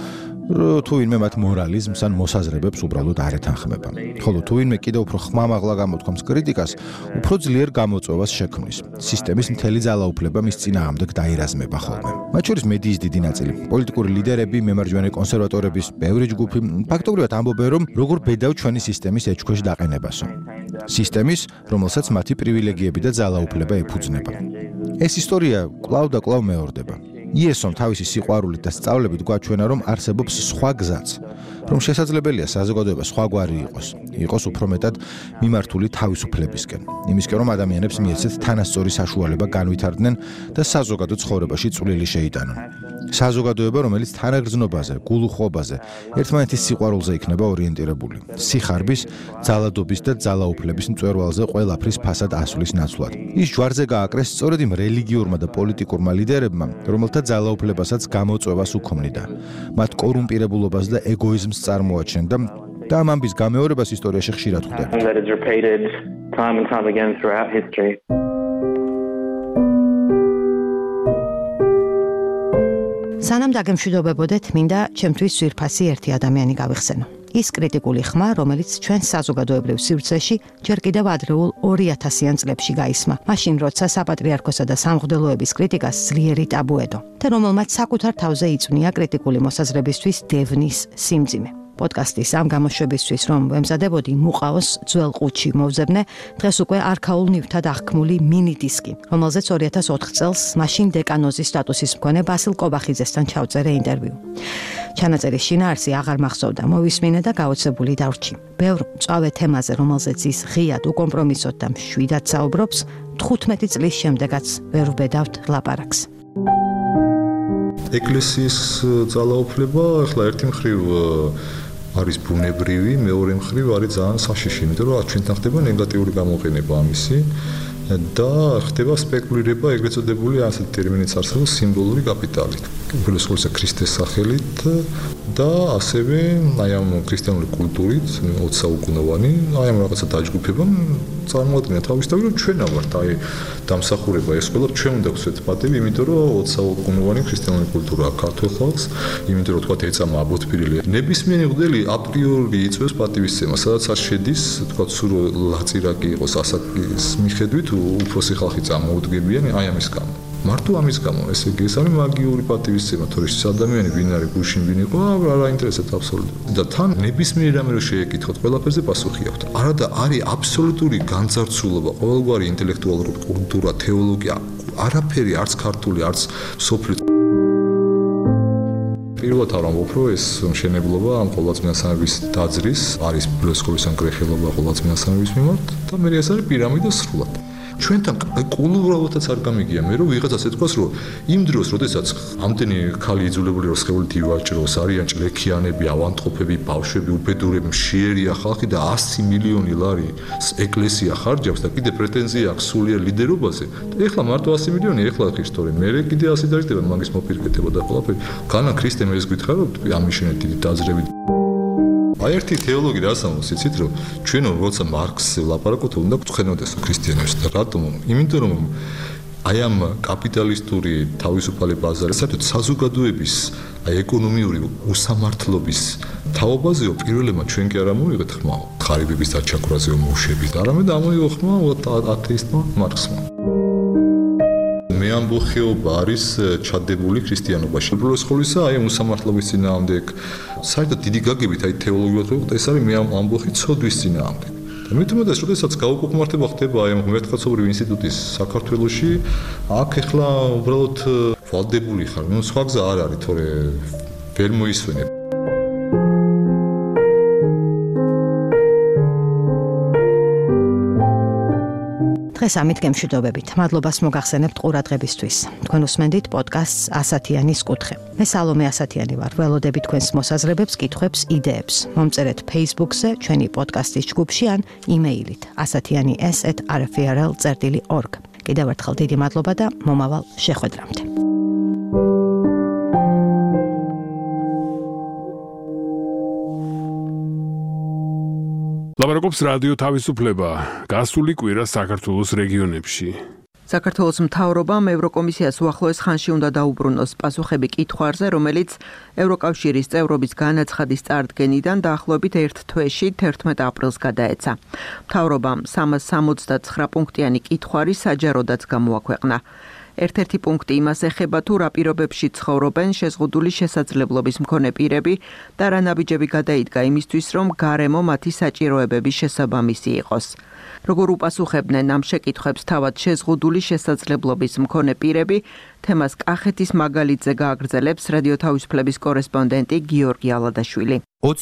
თუ ვინმე მათ მორალიზმს ან მოსაზრებებს უბრალოდ არ ეთანხმება. ხოლო თუ ვინმე კიდევ უფრო ხმამაღლა გამოთქვამს კრიტიკას, უფრო ძლიერ გამოწვევას შექმნის. სისტემის მთელი ძალაუფლება მის წინააღმდეგ დაირაზმება ხოლმე. მათ შორის მედიის დიდი ნაწილი, პოლიტიკური ლიდერები, მემარჯვენე კონსერვატორების ბევრი ჯგუფი ფაქტობრივად ამბობენ, რომ როგორ ბედავ ჩვენი სისტემის ეჭქვეშ დაყენებასო. სისტემის, რომელსაც მათი პრივილეგიები და ძალაუფლება ეფუძნება. ეს ისტორია კვლავ და კვლავ მეორდება. იესომ თავისი სიყვარულით და სწავლებით გვაჩვენა, რომ არსებობს სხვა გზაც, რომ შესაძლებელია საზოგადოება სხვაგვარი იყოს უფრო მეტად მიმართული თავისუფლებისკენ, იმისკენ, რომ ადამიანებს მიეცეთ თანასწორი საშუალება განვითარდნენ და საზოგადო ცხოვრებაში წვლილი შეიტანონ. საზოგადოება, რომელიც თანაგრძნობაზე, გულუხვობაზე, ერთმანეთის სიყვარულზე იქნება ორიენტირებული, სიხარბის, ძალადობის და ძალაუფლების მწვერვალზე ყველაფრის ფასად ასვლის ნაცვლად. ის ჯვარზე გააკრეს სწორედ იმ რელიგიურმა და პოლიტიკურმა ლიდერებმა, რომელთა ძალაუფლებასაც გამოწვევას უქმნიდა, მათ კორუმპირებულობას და ეგოიზმს წარმოაჩენდა და ამ ამბის გამეორებას ისტორიაში ხშირად ხვდებით. სანამ დაგემშვიდობებოდეთ, მინდა ჩემთვის ძვირფასი ერთი ადამიანი გავიხსენო. ის კრიტიკული ხმა, რომელიც ჩვენს საზოგადოებრივ სივრცეში ჯერ კიდევ ადრეულ 2000-იან წლებში გაისმა, მაშინ როცა საპატრიარქოსა და სამღვდელოების კრიტიკას ძლიერი ტაბუ ედო და რომელმაც საკუთარ თავზე იწვნია კრიტიკული მოსაზრებისთვის დევნის სიმძიმე. პოდკასტის ამ გამოშვებისთვის, რომ ვემზადებოდი მუყაოს ძველ ყუთში მოვძებნე, დღეს უკვე არქაულ ნივთად აღქმული მინი დისკი, რომელზეც 2004 წელს მაშინ დეკანოზის სტატუსის მქონე ბასილ კობახიძესთან ჩავწერე ინტერვიუ. ჩანაწერის შინაარსი აღარ მახსოვდა, მოვისმინე და გაოცებული დავრჩი. ბევრ მწვავე თემაზე, რომელზეც ის ღიად, უკომპრომისოდ და მშვიდად საუბრობს, 15 წლის შემდეგაც ვერ ვბედავთ ლაპარაკს. ეკლესიის ძალაუფლება ახლა ერთი მხრივ არის ბუნებრივი, მეორე მხრივ არის ძალიან საშიში, იმიტომ რომ ჩვენთან ხდება ნეგატიური გამოყენება ამისი და ხდება სპეკულირება ეგრეთ წოდებული ასეთი ტერმინიც არსებობს სიმბოლური კაპიტალით. უბრალოდ ხოლმე ქრისტეს სახელით და ასევე აი ამ ქრისტიანული კულტურით 20 საუკუნოვანი, აი ამ რაღაცა დაჯგუფებამ წარმოადგენა თავის თავი, რომ ჩვენა ვართ აი დამსახურება ეს ყველა ჩვენ უნდა გვცეთ პატივი, იმიტომ რომ 20 საუკუნოვანი ქრისტიანული კულტურა ქართულ ხალხს, იმიტომ რომ თქვა ეწამა აბოთფირილი. ნებისმიერი მღვდელი აპრიორი იწვევს პატივისცემას, სადაც არ შედის, თქვა სულ ლაწირაკი იყოს ასაკის მიხედვით უფროსი ხალხი წამოუდგებიან აი ამის გამო. მარტო ამის გამო, ესე იგი ეს არის მაგიური პატივისცემა, თორემ ადამიანი ვინ არის, გუშინ ვინ იყო, არ აინტერესებს აბსოლუტურად. და თან ნებისმიერ რამე რო შეეკითხოთ, ყველაფერზე პასუხი აქვს. არადა არის აბსოლუტური განძარცულობა, ყოველგვარი ინტელექტუალური კულტურა, თეოლოგია, არაფერი არც ქართული, არც სოფლიო. პირველად არ ამბობ, რომ ეს მშენებლობა ამ ყოვლადწმიდასამების დაძრის არის ბლესკოვის ანკრეხელობა ყოვლადწმიდასამების მიმართ და მე ეს არის პირამიდა სრულად. ჩვენთან კულტურალათაც არ გამიგია მე რომ ვიღაცას ეთქვას რომ იმ დროს როდესაც ამდენი ხალი იძულებული რომ სხეულით ივაჭროს არიან ჭლექიანები, ავანტყოფები, ბავშვები, უბედურები, მშიერია ხალხი და 100 მილიონი ლარი ეკლესია ხარჯავს და კიდე პრეტენზია აქვს სულიერ ლიდერობაზე და ეხლა მარტო 100 მილიონი ეხლა ხისტორი მე კიდე 100 დაიჭდება მაგის მოპირკეთება და ყველაფერი განა ქრისტემ ეს გითხარობთ ამიშენეთ დიდი დაძრებით. აი ერთი თეოლოგი რას ამბობს, იცით რომ ჩვენ როცა მარქსზე ვლაპარაკობთ, უნდა გვწვენოდეს ქრისტიანებს და რატომ? იმიტომ რომ აი ამ კაპიტალისტური თავისუფალი ბაზარი საერთოდ საზოგადოების აი ეკონომიური უსამართლობის თაობაზეო პირველებმა ჩვენ კი არ ამოვიღეთ ხმა ღარიბების დაჩაქვრაზეო მოუშვებით, არამედ ამოიღო ხმა ათეისტმა მარქსმა. მე ამბოხეობა არის ჩადებული ქრისტიანობაში. უბრალოდ ხოლისა აი უსამართლობის წინააღმდეგ საერთოდ დიდი გაგებით აი თეოლოგიურად რო ეს არის მე ამბოხი ცოდვის წინააღმდეგ. და მithumedes როდესაც გაუკუქმართება ხდება აი ამ ღმერთკაცობრივი ინსტიტუტის საქართველოში, აქ ეხლა უბრალოდ ვალდებული ხარ. ნუ სხვა გზა არ არის, თორე ვერ მოისვენებ. დღეს ამით გემშვიდობებით. მადლობას მოგახსენებთ ყურადღებისთვის. თქვენ უსმენდით პოდკასტს ასათიანის კუთხე. მე სალომე ასათიანი ვარ. ველოდებით თქვენს მოსაზრებებს, კითხვებს, იდეებს. მომწერეთ Facebook-ზე, ჩვენი პოდკასტის ჯგუფში ან იმეილით asatiani@rfrl.org. კიდევ ერთხელ დიდი მადლობა და მომავალ შეხვედრამდე. ლაპარაკობს რადიო თავისუფლება გასული კვირა საქართველოს რეგიონებში. საქართველოს მთავრობამ ევროკომისიას უახლოეს ხანში უნდა დაუბრუნოს პასუხები კითხვაზე, რომელიც ევროკავშირის წევრობის განაცხადის წარდგენიდან დაახლოებით 1 თვეში 11 აპრილს გადაეცა. მთავრობამ 369 პუნქტიანი კითხვარი საჯაროდაც გამოაქვეყნა. ერთ-ერთი პუნქტი იმას ეხება, თუ რა პირობებში ცხოვრობენ შეზღუდული შესაძლებლობის მქონე პირები და რა ნაბიჯები გადაიდგა იმისთვის, რომ გარემო მათი საჭიროებების შესაბამისი იყოს. Როგორ უპასუხებდნენ ამ შეკითხვებს თავად შეზღუდული შესაძლებლობის მქონე პირები, თემას კახეთის მაგალითზე გააგრძელებს რადიო თავისუფლების კორესპონდენტი გიორგი ალადაშვილი.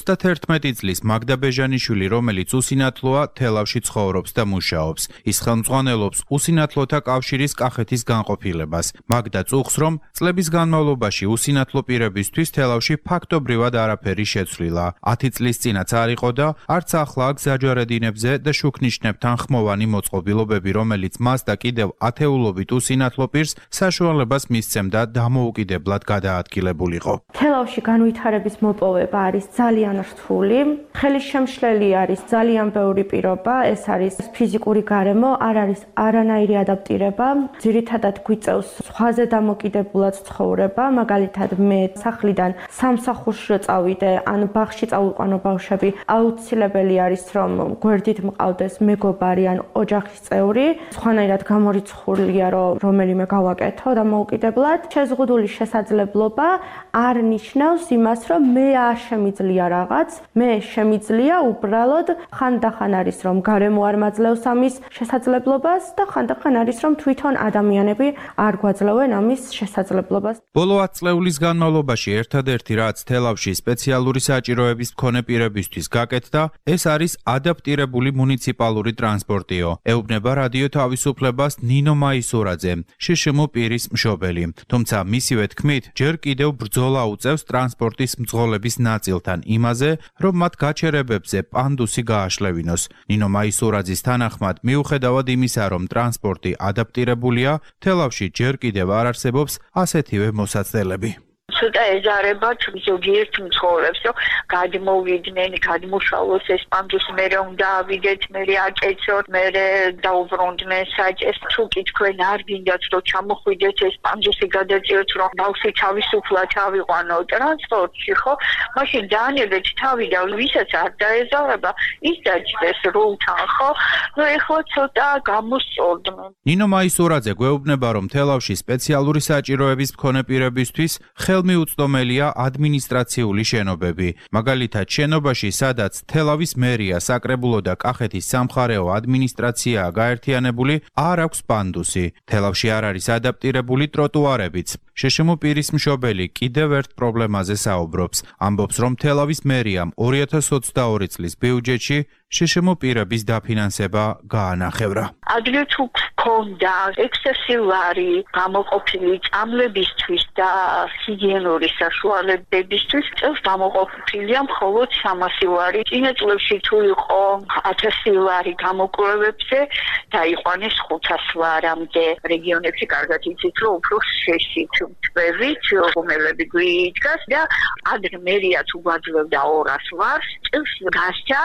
31 წლის მაგდა ბეჟანიშვილი, რომელიც უსინათლოა, თელავში ცხოვრობს და მუშაობს. ის ხელმძღვანელობს უსინათლოთა კავშირის კახეთის განყოფილებას. მაგდა წუხს, რომ წლების განმავლობაში უსინათლო პირებისთვის თელავში ფაქტობრივად არაფერი შეცვლილა. 10 წლის წინაც არ იყო და არც ახლა გზაჯვარედინებზე და შუქნიშნებთან ხმოვანი მოწყობილობები, რომელიც მას და კიდევ ათეულობით უსინათლო პირს საშუალებას მისცემდა დამოუკიდებლად გადაადგილებულიყო. თელავში განვითარების მოპოვება არის ძალიან რთული. ხელისშემშლელი არის ძალიან ბევრი პირობა, ეს არის ფიზიკური გარემო, არ არის არანაირი ადაპტირება. ძირითადად გვიწევს სხვაზე დამოკიდებულად ცხოვრება, მაგალითად მე სახლიდან სამსახურში წავიდე, ან ბაღში წავიყვანო ბავშვები, აუცილებელი არის რომ გვერდით მყავდეს მეგობარი ან ოჯახის წევრი, სხვანაირად გამორიცხულია რომ რომელიმე გავაკეთო დამოუკიდებლად. შეზღუდული შესაძლებლობა არ ნიშნავს იმას, რომ მე არ შემიძლია რაღაც, მე შემიძლია უბრალოდ ხანდახან არის რომ გარემო არ მაძლევს ამის შესაძლებლობას და ხანდახან არის რომ თვითონ ადამიანები არ გვაძლევენ ამის შესაძლებლობას. ბოლო 10 წლეულის განმავლობაში ერთადერთი რაც თელავში სპეციალური საჭიროების მქონე პირებისთვის გაკეთდა, ეს არის ადაპტირებული მუნიციპალური ტრანსპორტიო. ეუბნება რადიო თავისუფლებას ნინო მაისურაძე, შშმ პირის მშობელი. თუმცა მისივე თქმით, ჯერ კიდევ ბრძოლა უწევს ტრანსპორტის მძღოლების ნაწილთან იმაზე, რომ მათ გაჩერებებზე პანდუსი გააშლევინოს. ნინო მაისურაძის თანახმად, მიუხედავად იმისა, რომ ტრანსპორტი ადაპტირებულია, თელავში ჯერ კიდევ არ არსებობს ასეთივე მოსაცდელები. ცოტა ეζარება ზოგიერთ მცხოვრებს, რომ გადმოვიდნენ, გადმოშალოს ეს პანდუსი, მე უნდა ავიდეთ, მე აკეცოთ, მე დაუბრუნდნენ საჭეს. თუ კი თქვენ არ გინდათ, რომ ჩამოხვიდეთ ეს პანდუსი გადაწიოთ, რომ ბავშვი თავისუფლად ავიყვანო ტრანსპორტში, ხო? მაშინ დაანებეთ თავი და ვისაც არ დაეზარება, ის დაჭდეს როლთან, ხო? ნუ ეხლა ცოტა გამოსწორდნენ. ნინო მაისურაძე გვეუბნება, რომ თელავში სპეციალური საჭიროების მქონე პირებისთვის ხელმიუწვდომელია ადმინისტრაციული შენობები. მაგალითად, შენობაში, სადაც თელავის მერია, საკრებულო და კახეთის სამხარეო ადმინისტრაციაა გაერთიანებული, არ აქვს პანდუსი. თელავში არ არის ადაპტირებული ტროტუარებიც. შშმ პირის მშობელი კიდევ ერთ პრობლემაზე საუბრობს. ამბობს, რომ თელავის მერიამ 2022 წლის ბიუჯეტში შშმ პირების დაფინანსება გაანახევრა. ადრე თუ გქონდა ექსესილარი გამოყოფილი წამლებისთვის და ჰიგიენური საშუალებებისთვის, წელს გამოყოფილია მხოლოდ 300 ლარი. წინა წლებში თუ იყო 1000 ლარი გამოკვლევებზე, დაიყვანეს 500 ლარამდე. რეგიონებში კარგად იცით, რომ უფრო შეშით თვევით, რომელები გვიდგას და ადრე მერია თუ გვაძლევდა 200 ლარს, წელს გასცა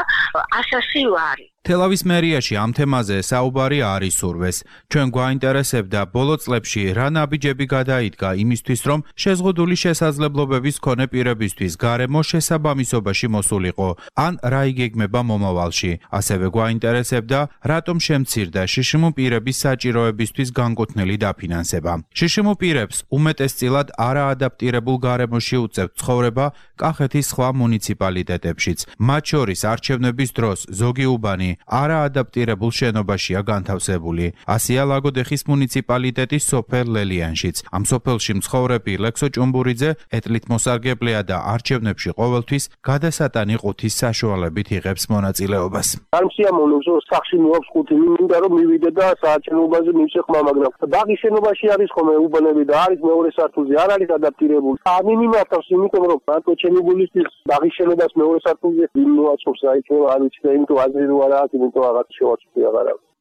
100 ლარი. თელავის მერიაში ამ თემაზე საუბარი არ ისურვეს. ჩვენ გვაინტერესებდა ბოლო წლებში რა ნაბიჯები გადაიდგა იმისთვის, რომ შეზღუდული შესაძლებლობების მქონე პირებისთვის გარემო შესაბამისობაში მოსულიყო, ან რა იგეგმება მომავალში. ასევე გვაინტერესებდა, რატომ შემცირდა შშმ პირების საჭიროებისთვის განკუთვნილი დაფინანსება. შშმ პირებს უმეტესწილად არაადაპტირებულ გარემოში უწევთ ცხოვრება კახეთის სხვა მუნიციპალიტეტებშიც. მათ შორის არჩევნების დროს ზოგი უბანი არაადაპტირებულ შენობაშია განთავსებული. ასია ლაგოდეხის მუნიციპალიტეტის სოფელ ლელიანშიც. ამ სოფელში მცხოვრები ლექსო ჭუმბურიძე ეტლით მოსარგებლეა და არჩევნებში ყოველთვის გადასატანი ყუთის საშუალებით იღებს მონაწილეობას. არ მსიამოვნებს, რომ სახში მოაქვს ყუთი, მინდა რომ მივიდე და საარჩევნოებაზე მივშეხმა, მაგრამ ბაღის შენობაში არის ხოლმე უბანები და არის მეორე სართულზე, არ არის ადაპტირებული. არ მიმართავს, იმიტომ რომ მარტო ჩემი გულისთვის ბაღის შენობას მეორე სართულზე ვინ მოაწყობს, აი ჩვენ არ ვიცი და იმიტომ აზრი რო არა, იმიტომ რაღაც შევაწყდი აღარა.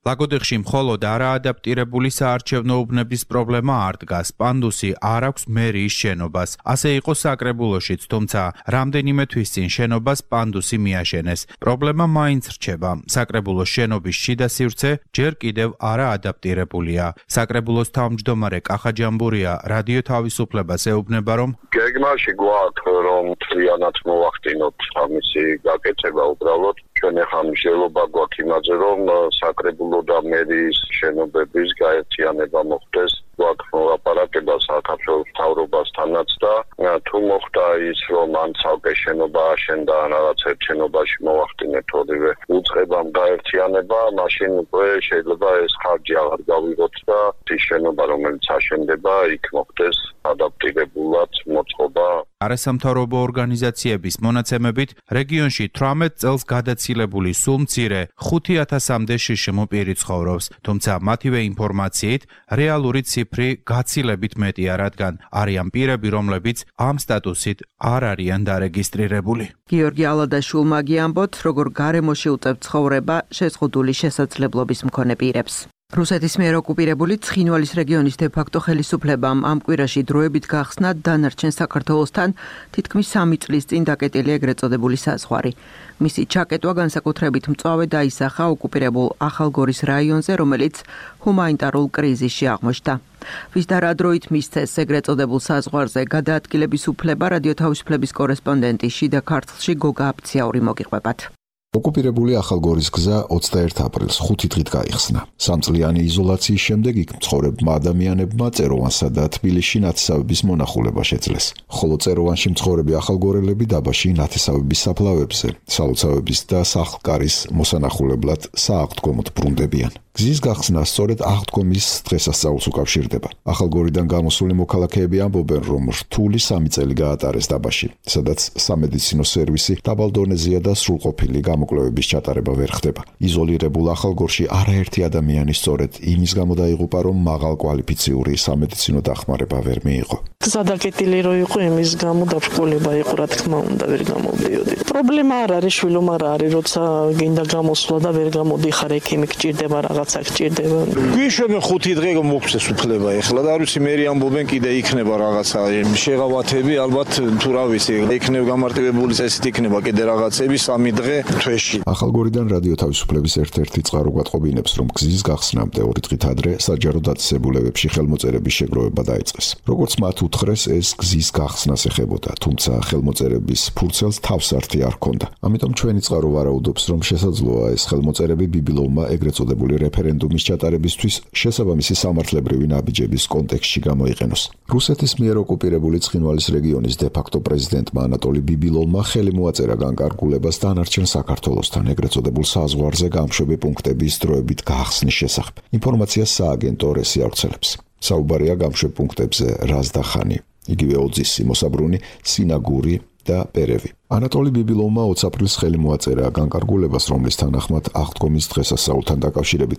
ლაგოდეხში მხოლოდ არაადაპტირებული საარჩევნო უბნების პრობლემა არ დგას. პანდუსი არ აქვს მერიის შენობას. ასე იყო საკრებულოშიც, თუმცა რამდენიმე თვის წინ შენობას პანდუსი მიაშენეს. პრობლემა მაინც რჩება. საკრებულოს შენობის შიდა სივრცე ჯერ კიდევ არაადაპტირებულია. საკრებულოს თავმჯდომარე კახაჯამბურია რადიო თავისუფლებას ეუბნება, რომ გეგმაში გვაქვს რომ მთლიანად მოვახდინოთ ამისი გაკეთება უბრალოდ. ჩვენ ახლა მსჯელობა გვაქვს იმაზე, რომ საკრებულო და მერიის შენობების გაერთიანება მოხდეს. გვაქვს მოლაპარაკება საქართველოს მთავრობასთანაც და თუ მოხდა ის, რომ ან ცალკე შენობა აშენდა, რაღაც ერთ შენობაში მოვახდინეთ ორივე უწყებამ გაერთიანება, მაშინ უკვე შეიძლება ეს ხარჯი აღარ გავიღოთ და ის შენობა, რომელიც აშენდება, იქ მოხდეს ადაპტირებულად მოწყობა. არასამთავრობო ორგანიზაციების მონაცემებით, რეგიონში 18 წელს გადაცილებული სულ მცირე 5000-მდე შიშმო პირი ცხოვრობს, თუმცა მათივე ინფორმაციით რეალური ციფრი გაცილებით მეტია, რადგან არიან პირები, რომლებიც ამ სტატუსით არ არიან დარეგისტრირებული. გიორგი ალადაშვილმა გიამბოთ, როგორ გარემოში უწევთ ცხოვრება შეზღუდული შესაძლებლობის მქონე პირებს. რუსეთის მიერ ოკუპირებული ცხინვალის რეგიონის დე-ფაქტო ხელისუფლებამ ამ კვირაში დროებით გახსნა დანარჩენ საქართველოსთან თითქმის 3 წლის წინ დაკეტილი ეგრეთ წოდებული საზღვარი. მისი ჩაკეტვა განსაკუთრებით მწვავე დაისახა ოკუპირებულ ახალგორის რაიონზე, რომელიც ჰუმანიტარულ კრიზისში აღმოჩნდა. ვის და რა დროით მისცეს ეგრეთ წოდებულ საზღვარზე გადაადგილების უფლება, რადიო თავისუფლების კორესპონდენტი შიდა ქართლში გოგა აფციაური მოგიყვებათ. ოკუპირებული ახალგორის გზა 21 აპრილს 5 დღით გაიხსნა. 3 წლიანი იზოლაციის შემდეგ იქ მცხოვრებმა ადამიანებმა წეროვანსა და თბილისში ნათესავების მონახულება შეძლეს. ხოლო წეროვანში მცხოვრები ახალგორელები დაბაში ნათესავების საფლავებზე, სალოცავების და სახლკარის მოსანახულებლად სააღდგომოდ ბრუნდებიან. გზის გახსნა სწორედ აღდგომის დღესასწაულს უკავშირდება. ახალგორიდან გამოსული მოქალაქეები ამბობენ, რომ რთული 3 წელი გაატარეს დაბაში, სადაც სამედიცინო სერვისი დაბალ დონეზეა და სრულყოფილი გამოკვლევების ჩატარება ვერ ხდება. იზოლირებულ ახალგორში არაერთი ადამიანი სწორედ იმის გამო დაიღუპა, რომ მაღალ კვალიფიციური სამედიცინო დახმარება ვერ მიიღო. სადაკეტილი რო იყო იმის გამო დაბრკოლება იყო, რა თქმა უნდა, ვერ გამოვიდოდი. პრობლემა არ არის, შვილო არ არის, როცა გინდა გამოსვლა და ვერ გამოდიხარ, ექიმი გჭირდება რაღაცა გჭირდება. გვიშვენ 5 დღე მოგვცეს უფლება ეხლა და არ ვიცი მე ამბობენ კიდე იქნება რაღაცა შეღავათები, ალბათ თუ რა ვიცი, იქნება გამარტივებული წესით იქნება კიდე რაღაცები 3 დღე თვეში. ახალგორიდან რადიო თავისუფლების ერთ-ერთი წყარო გვატყობინებს, რომ გზის გახსნამდე 2 დღით ადრე საჯარო დაწესებულებებში ხელმოწერების შეგროვება დაიწყეს. როგორც მათ უთხრეს, ეს გზის გახსნას ეხებოდა, თუმცა ხელმოწერების ფურცელს თავსართი არ ჰქონდა. ამიტომ ჩვენი წყარო ვარაუდობს, რომ შესაძლოა ეს ხელმოწერები ბიბილოვმა ეგრეთ წოდებული რეფერენდუმის ჩატარებისთვის შესაბამისი სამართლებრივი ნაბიჯების კონტექსტში გამოიყენოს. რუსეთის მიერ ოკუპირებული ცხინვალის რეგიონის დე-ფაქტო პრეზიდენტმა ანატოლი ბიბილოვმა ხელი მოაწერა განკარგულებას დანარჩენ საქართველოსთან ეგრეთ წოდებულ საზღვარზე გამშვები პუნქტების დროებით გახსნის შესახებ. ინფორმაციას სააგენტო რესი ავრცელებს. საუბარია გამშვებ პუნქტებზე რაზდახანი, იგივე ოძისი, მოსაბრუნი, სინაგური და პერევი. ანატოლი ბიბილოვმა 20 აპრილს ხელი მოაწერა განკარგულებას, რომლის თანახმად აღდგომის დღესასწაულთან დაკავშირებით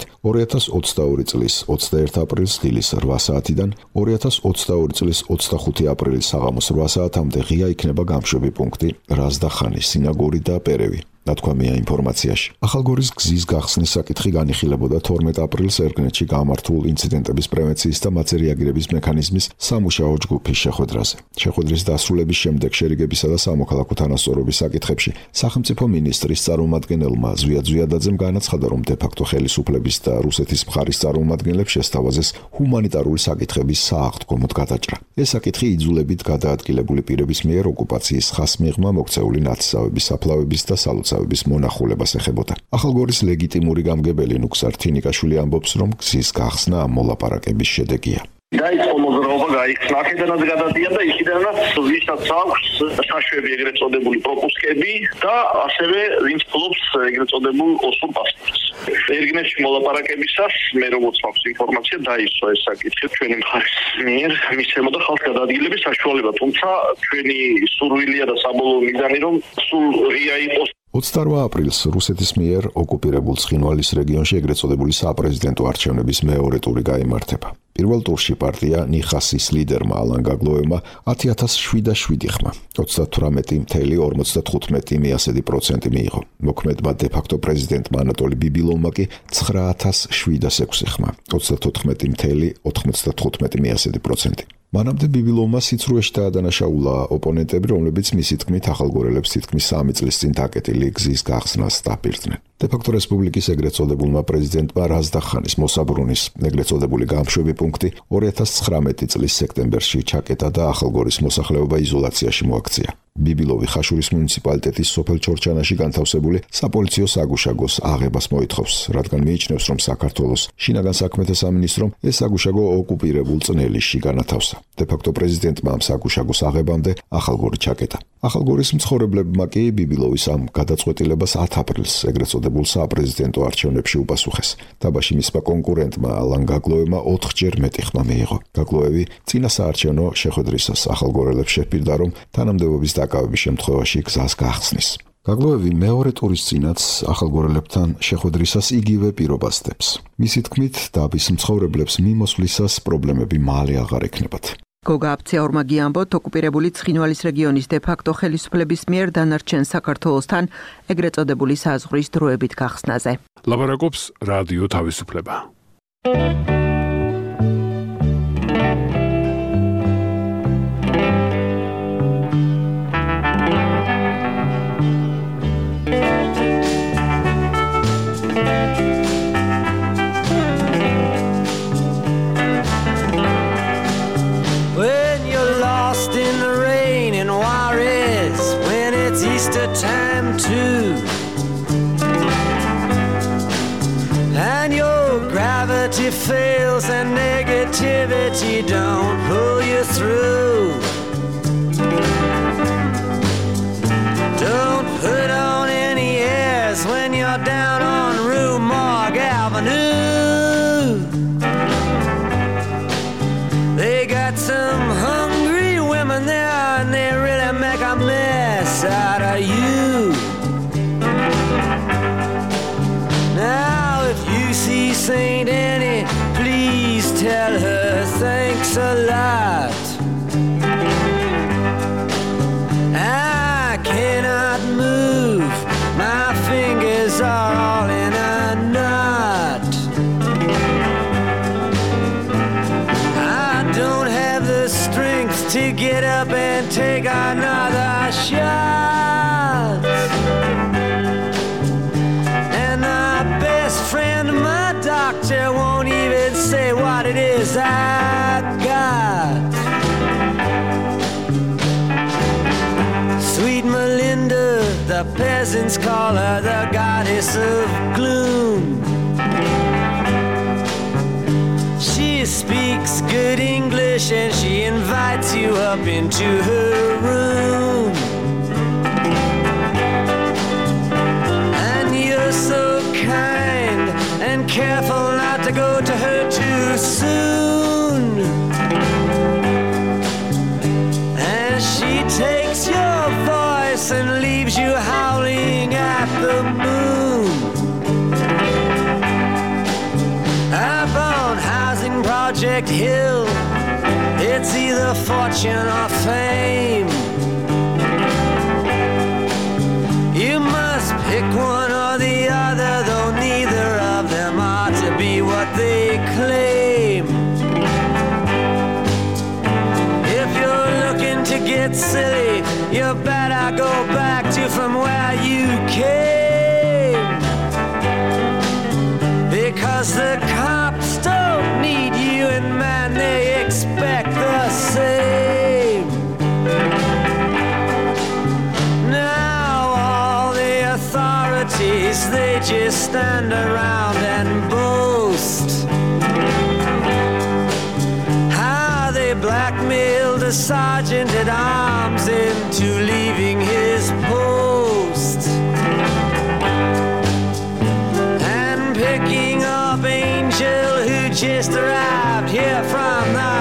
2022 წლის 21 აპრილს დილის 8 საათიდან 2022 წლის 25 აპრილის საღამოს 8 საათამდე ღია იქნება გამშვები პუნქტი რაზდახანი, სინაგური და პერევი. ნათქვამია ინფორმაციაში. ახალგორის გზის გახსნის საკითხი განიხილებოდა 12 აპრილს ერგნეთში გამართულ ინციდენტების პრევენციის და მათზე რეაგირების მექანიზმის სამუშაო ჯგუფის შეხვედრაზე. შეხვედრის დასრულების შემდეგ შერიგებისა და სამოქალაქო თანასწორობის საკითხებში სახელმწიფო მინისტრის წარმომადგენელმა ზვიად ზვიადაძემ განაცხადა, რომ დე-ფაქტო ხელისუფლების და რუსეთის მხარის წარმომადგენლებს შესთავაზეს ჰუმანიტარული საკითხების სააღდგომოდ გადაჭრა. ეს საკითხი იძულებით გადაადგილებული პირების მიერ ოკუპაციის ხასმიღმა მოქცეული ნათესავების საფლავების და სალოცავების მონახულებას ეხებოდა. ახალგორის ლეგიტიმური გამგებელი ნუქსარ თინიკაშვილი ამბობს, რომ გზის გახსნა ამ მოლაპარაკების შედეგია. დაიწყო მოძრაობა, გაიხსნა აქედანაც გადადიან და იქიდანაც ვისაც აქვს საშვები ეგრეთ წოდებული პროპუსკები და ასევე ვინც ფლობს ეგრეთ წოდებულ ოსურ პასპორტს. ერგნეთში მოლაპარაკებისას მე როგორც მაქვს ინფორმაცია დაისვა ეს საკითხი ჩვენი მხარის მიერ მისცემოდა ხალხს გადაადგილების საშუალება, თუმცა ჩვენი სურვილია და საბოლოო მიზანი რომ სულ ღია იყოს. 28 აპრილს რუსეთის მიერ ოკუპირებულ ცხინვალის რეგიონში ეგრეთ წოდებული საპრეზიდენტო არჩევნების მეორე ტური გაიმართება. პირველ ტურში პარტია ნიხასის ლიდერმა ალან გაგლოევმა 10707 ხმა, 38.55% მიიღო. მოქმედმა დე-ფაქტო პრეზიდენტმა ანატოლი ბიბილოვმა კი 9706 ხმა, 34.95%. მანამდე ბიბილოვმა სიცრუეში დაადანაშაულა ოპონენტები, რომლებიც მისი თქმით ახალგორელებს თითქმის 3 წლის წინ დაკეტილი გზის გახსნას დაპირდნენ. დე-ფაქტო რესპუბლიკის ეგრეთ წოდებულმა პრეზიდენტმა რაზდახანის მოსაბრუნის ეგრეთ წოდებული გამშვები პუნქტი 2019 წლის სექტემბერში ჩაკეტა და ახალგორის მოსახლეობა იზოლაციაში მოაქცია. ბიბილოვი ხაშურის მუნიციპალიტეტის სოფელ ჩორჩანაში განთავსებული საპოლიციო საგუშაგოს აღებას მოითხოვს, რადგან მიიჩნევს, რომ საქართველოს შინაგან საქმეთა სამინისტრომ ეს საგუშაგო ოკუპირებულ წნელიში განათავსა. დე-ფაქტო პრეზიდენტმა ამ საგუშაგოს აღებამდე ახალგორი ჩაკეტა. ახალგორის მცხოვრებლებმა კი ბიბილოვის ამ გადაწყვეტილებას 10 აპრილს ეგრეთ წოდებულ საპრეზიდენტო არჩევნებში უპასუხეს. დაბაში მისმა კონკურენტმა ალან გაგლოევმა 4-ჯერ მეტი ხმა მიიღო. გაგლოევი წინა საარჩევნო შეხვედრისას ახალგორელებს შეჰპირდა, რომ თანამდებობის დაკავების შემთხვევაში გზას გახსნის. გაგლოევი მეორე ტურის წინაც ახალგორელებთან შეხვედრისას იგივე პირობას დებს. მისი თქმით, დაბის მცხოვრებლებს მიმოსვლისას პრობლემები მალე აღარ ექნებათ. გოგა აფციაურმა გიამბოთ, ოკუპირებული ცხინვალის რეგიონის დე-ფაქტო ხელისუფლების მიერ დანარჩენ საქართველოსთან ეგრეთ წოდებული საზღვრის დროებით გახსნაზე. ლაპარაკობს რადიო თავისუფლება. Time too, and your gravity fails and negativity don't pull you through. Don't put on any airs when you're down on Rue Morgue Avenue. They got some hungry women there and they really make a mess out of you. Now if you see Saint Annie, please tell her thanks a lot. I cannot move, my fingers are all in a knot. I don't have the strength to get up and take another shot. And my best friend, my doctor, won't even say what it is I got. Sweet Melinda, the peasants call her the goddess of gloom. She speaks good English and she invites you up into her room. And you're so kind and careful not to go to her too soon. And she takes your voice and leaves you howling at the moon. Up on Housing Project Hill, it's either fortune or fame. You must pick one or the other, though neither of them ought to be what they claim. If you're looking to get silly, you better go back to from where you came. Because the cops don't need you, and man, they expect the same. Now all the authorities, they just stand around and boast how they blackmailed a sergeant at arms into leaving his post. And picking up Angel, who just arrived here from the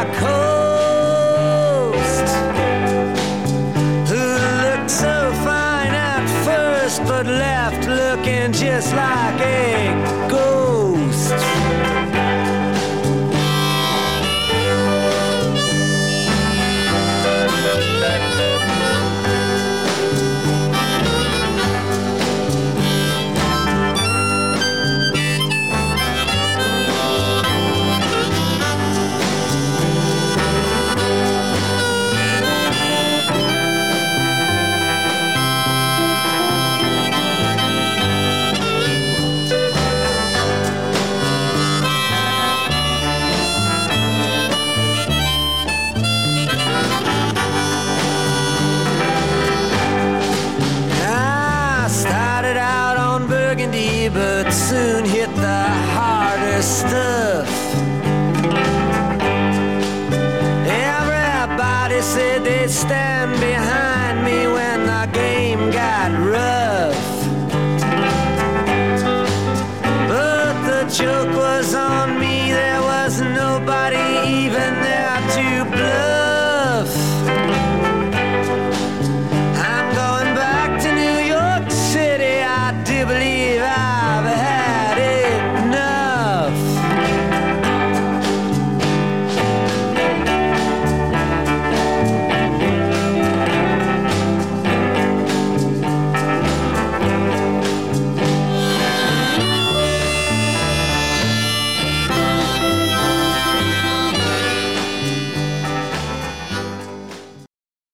coast, who looked so fine at first but left looking just like a ghost. soon hit the harder stuff. Everybody said they'd stand behind me when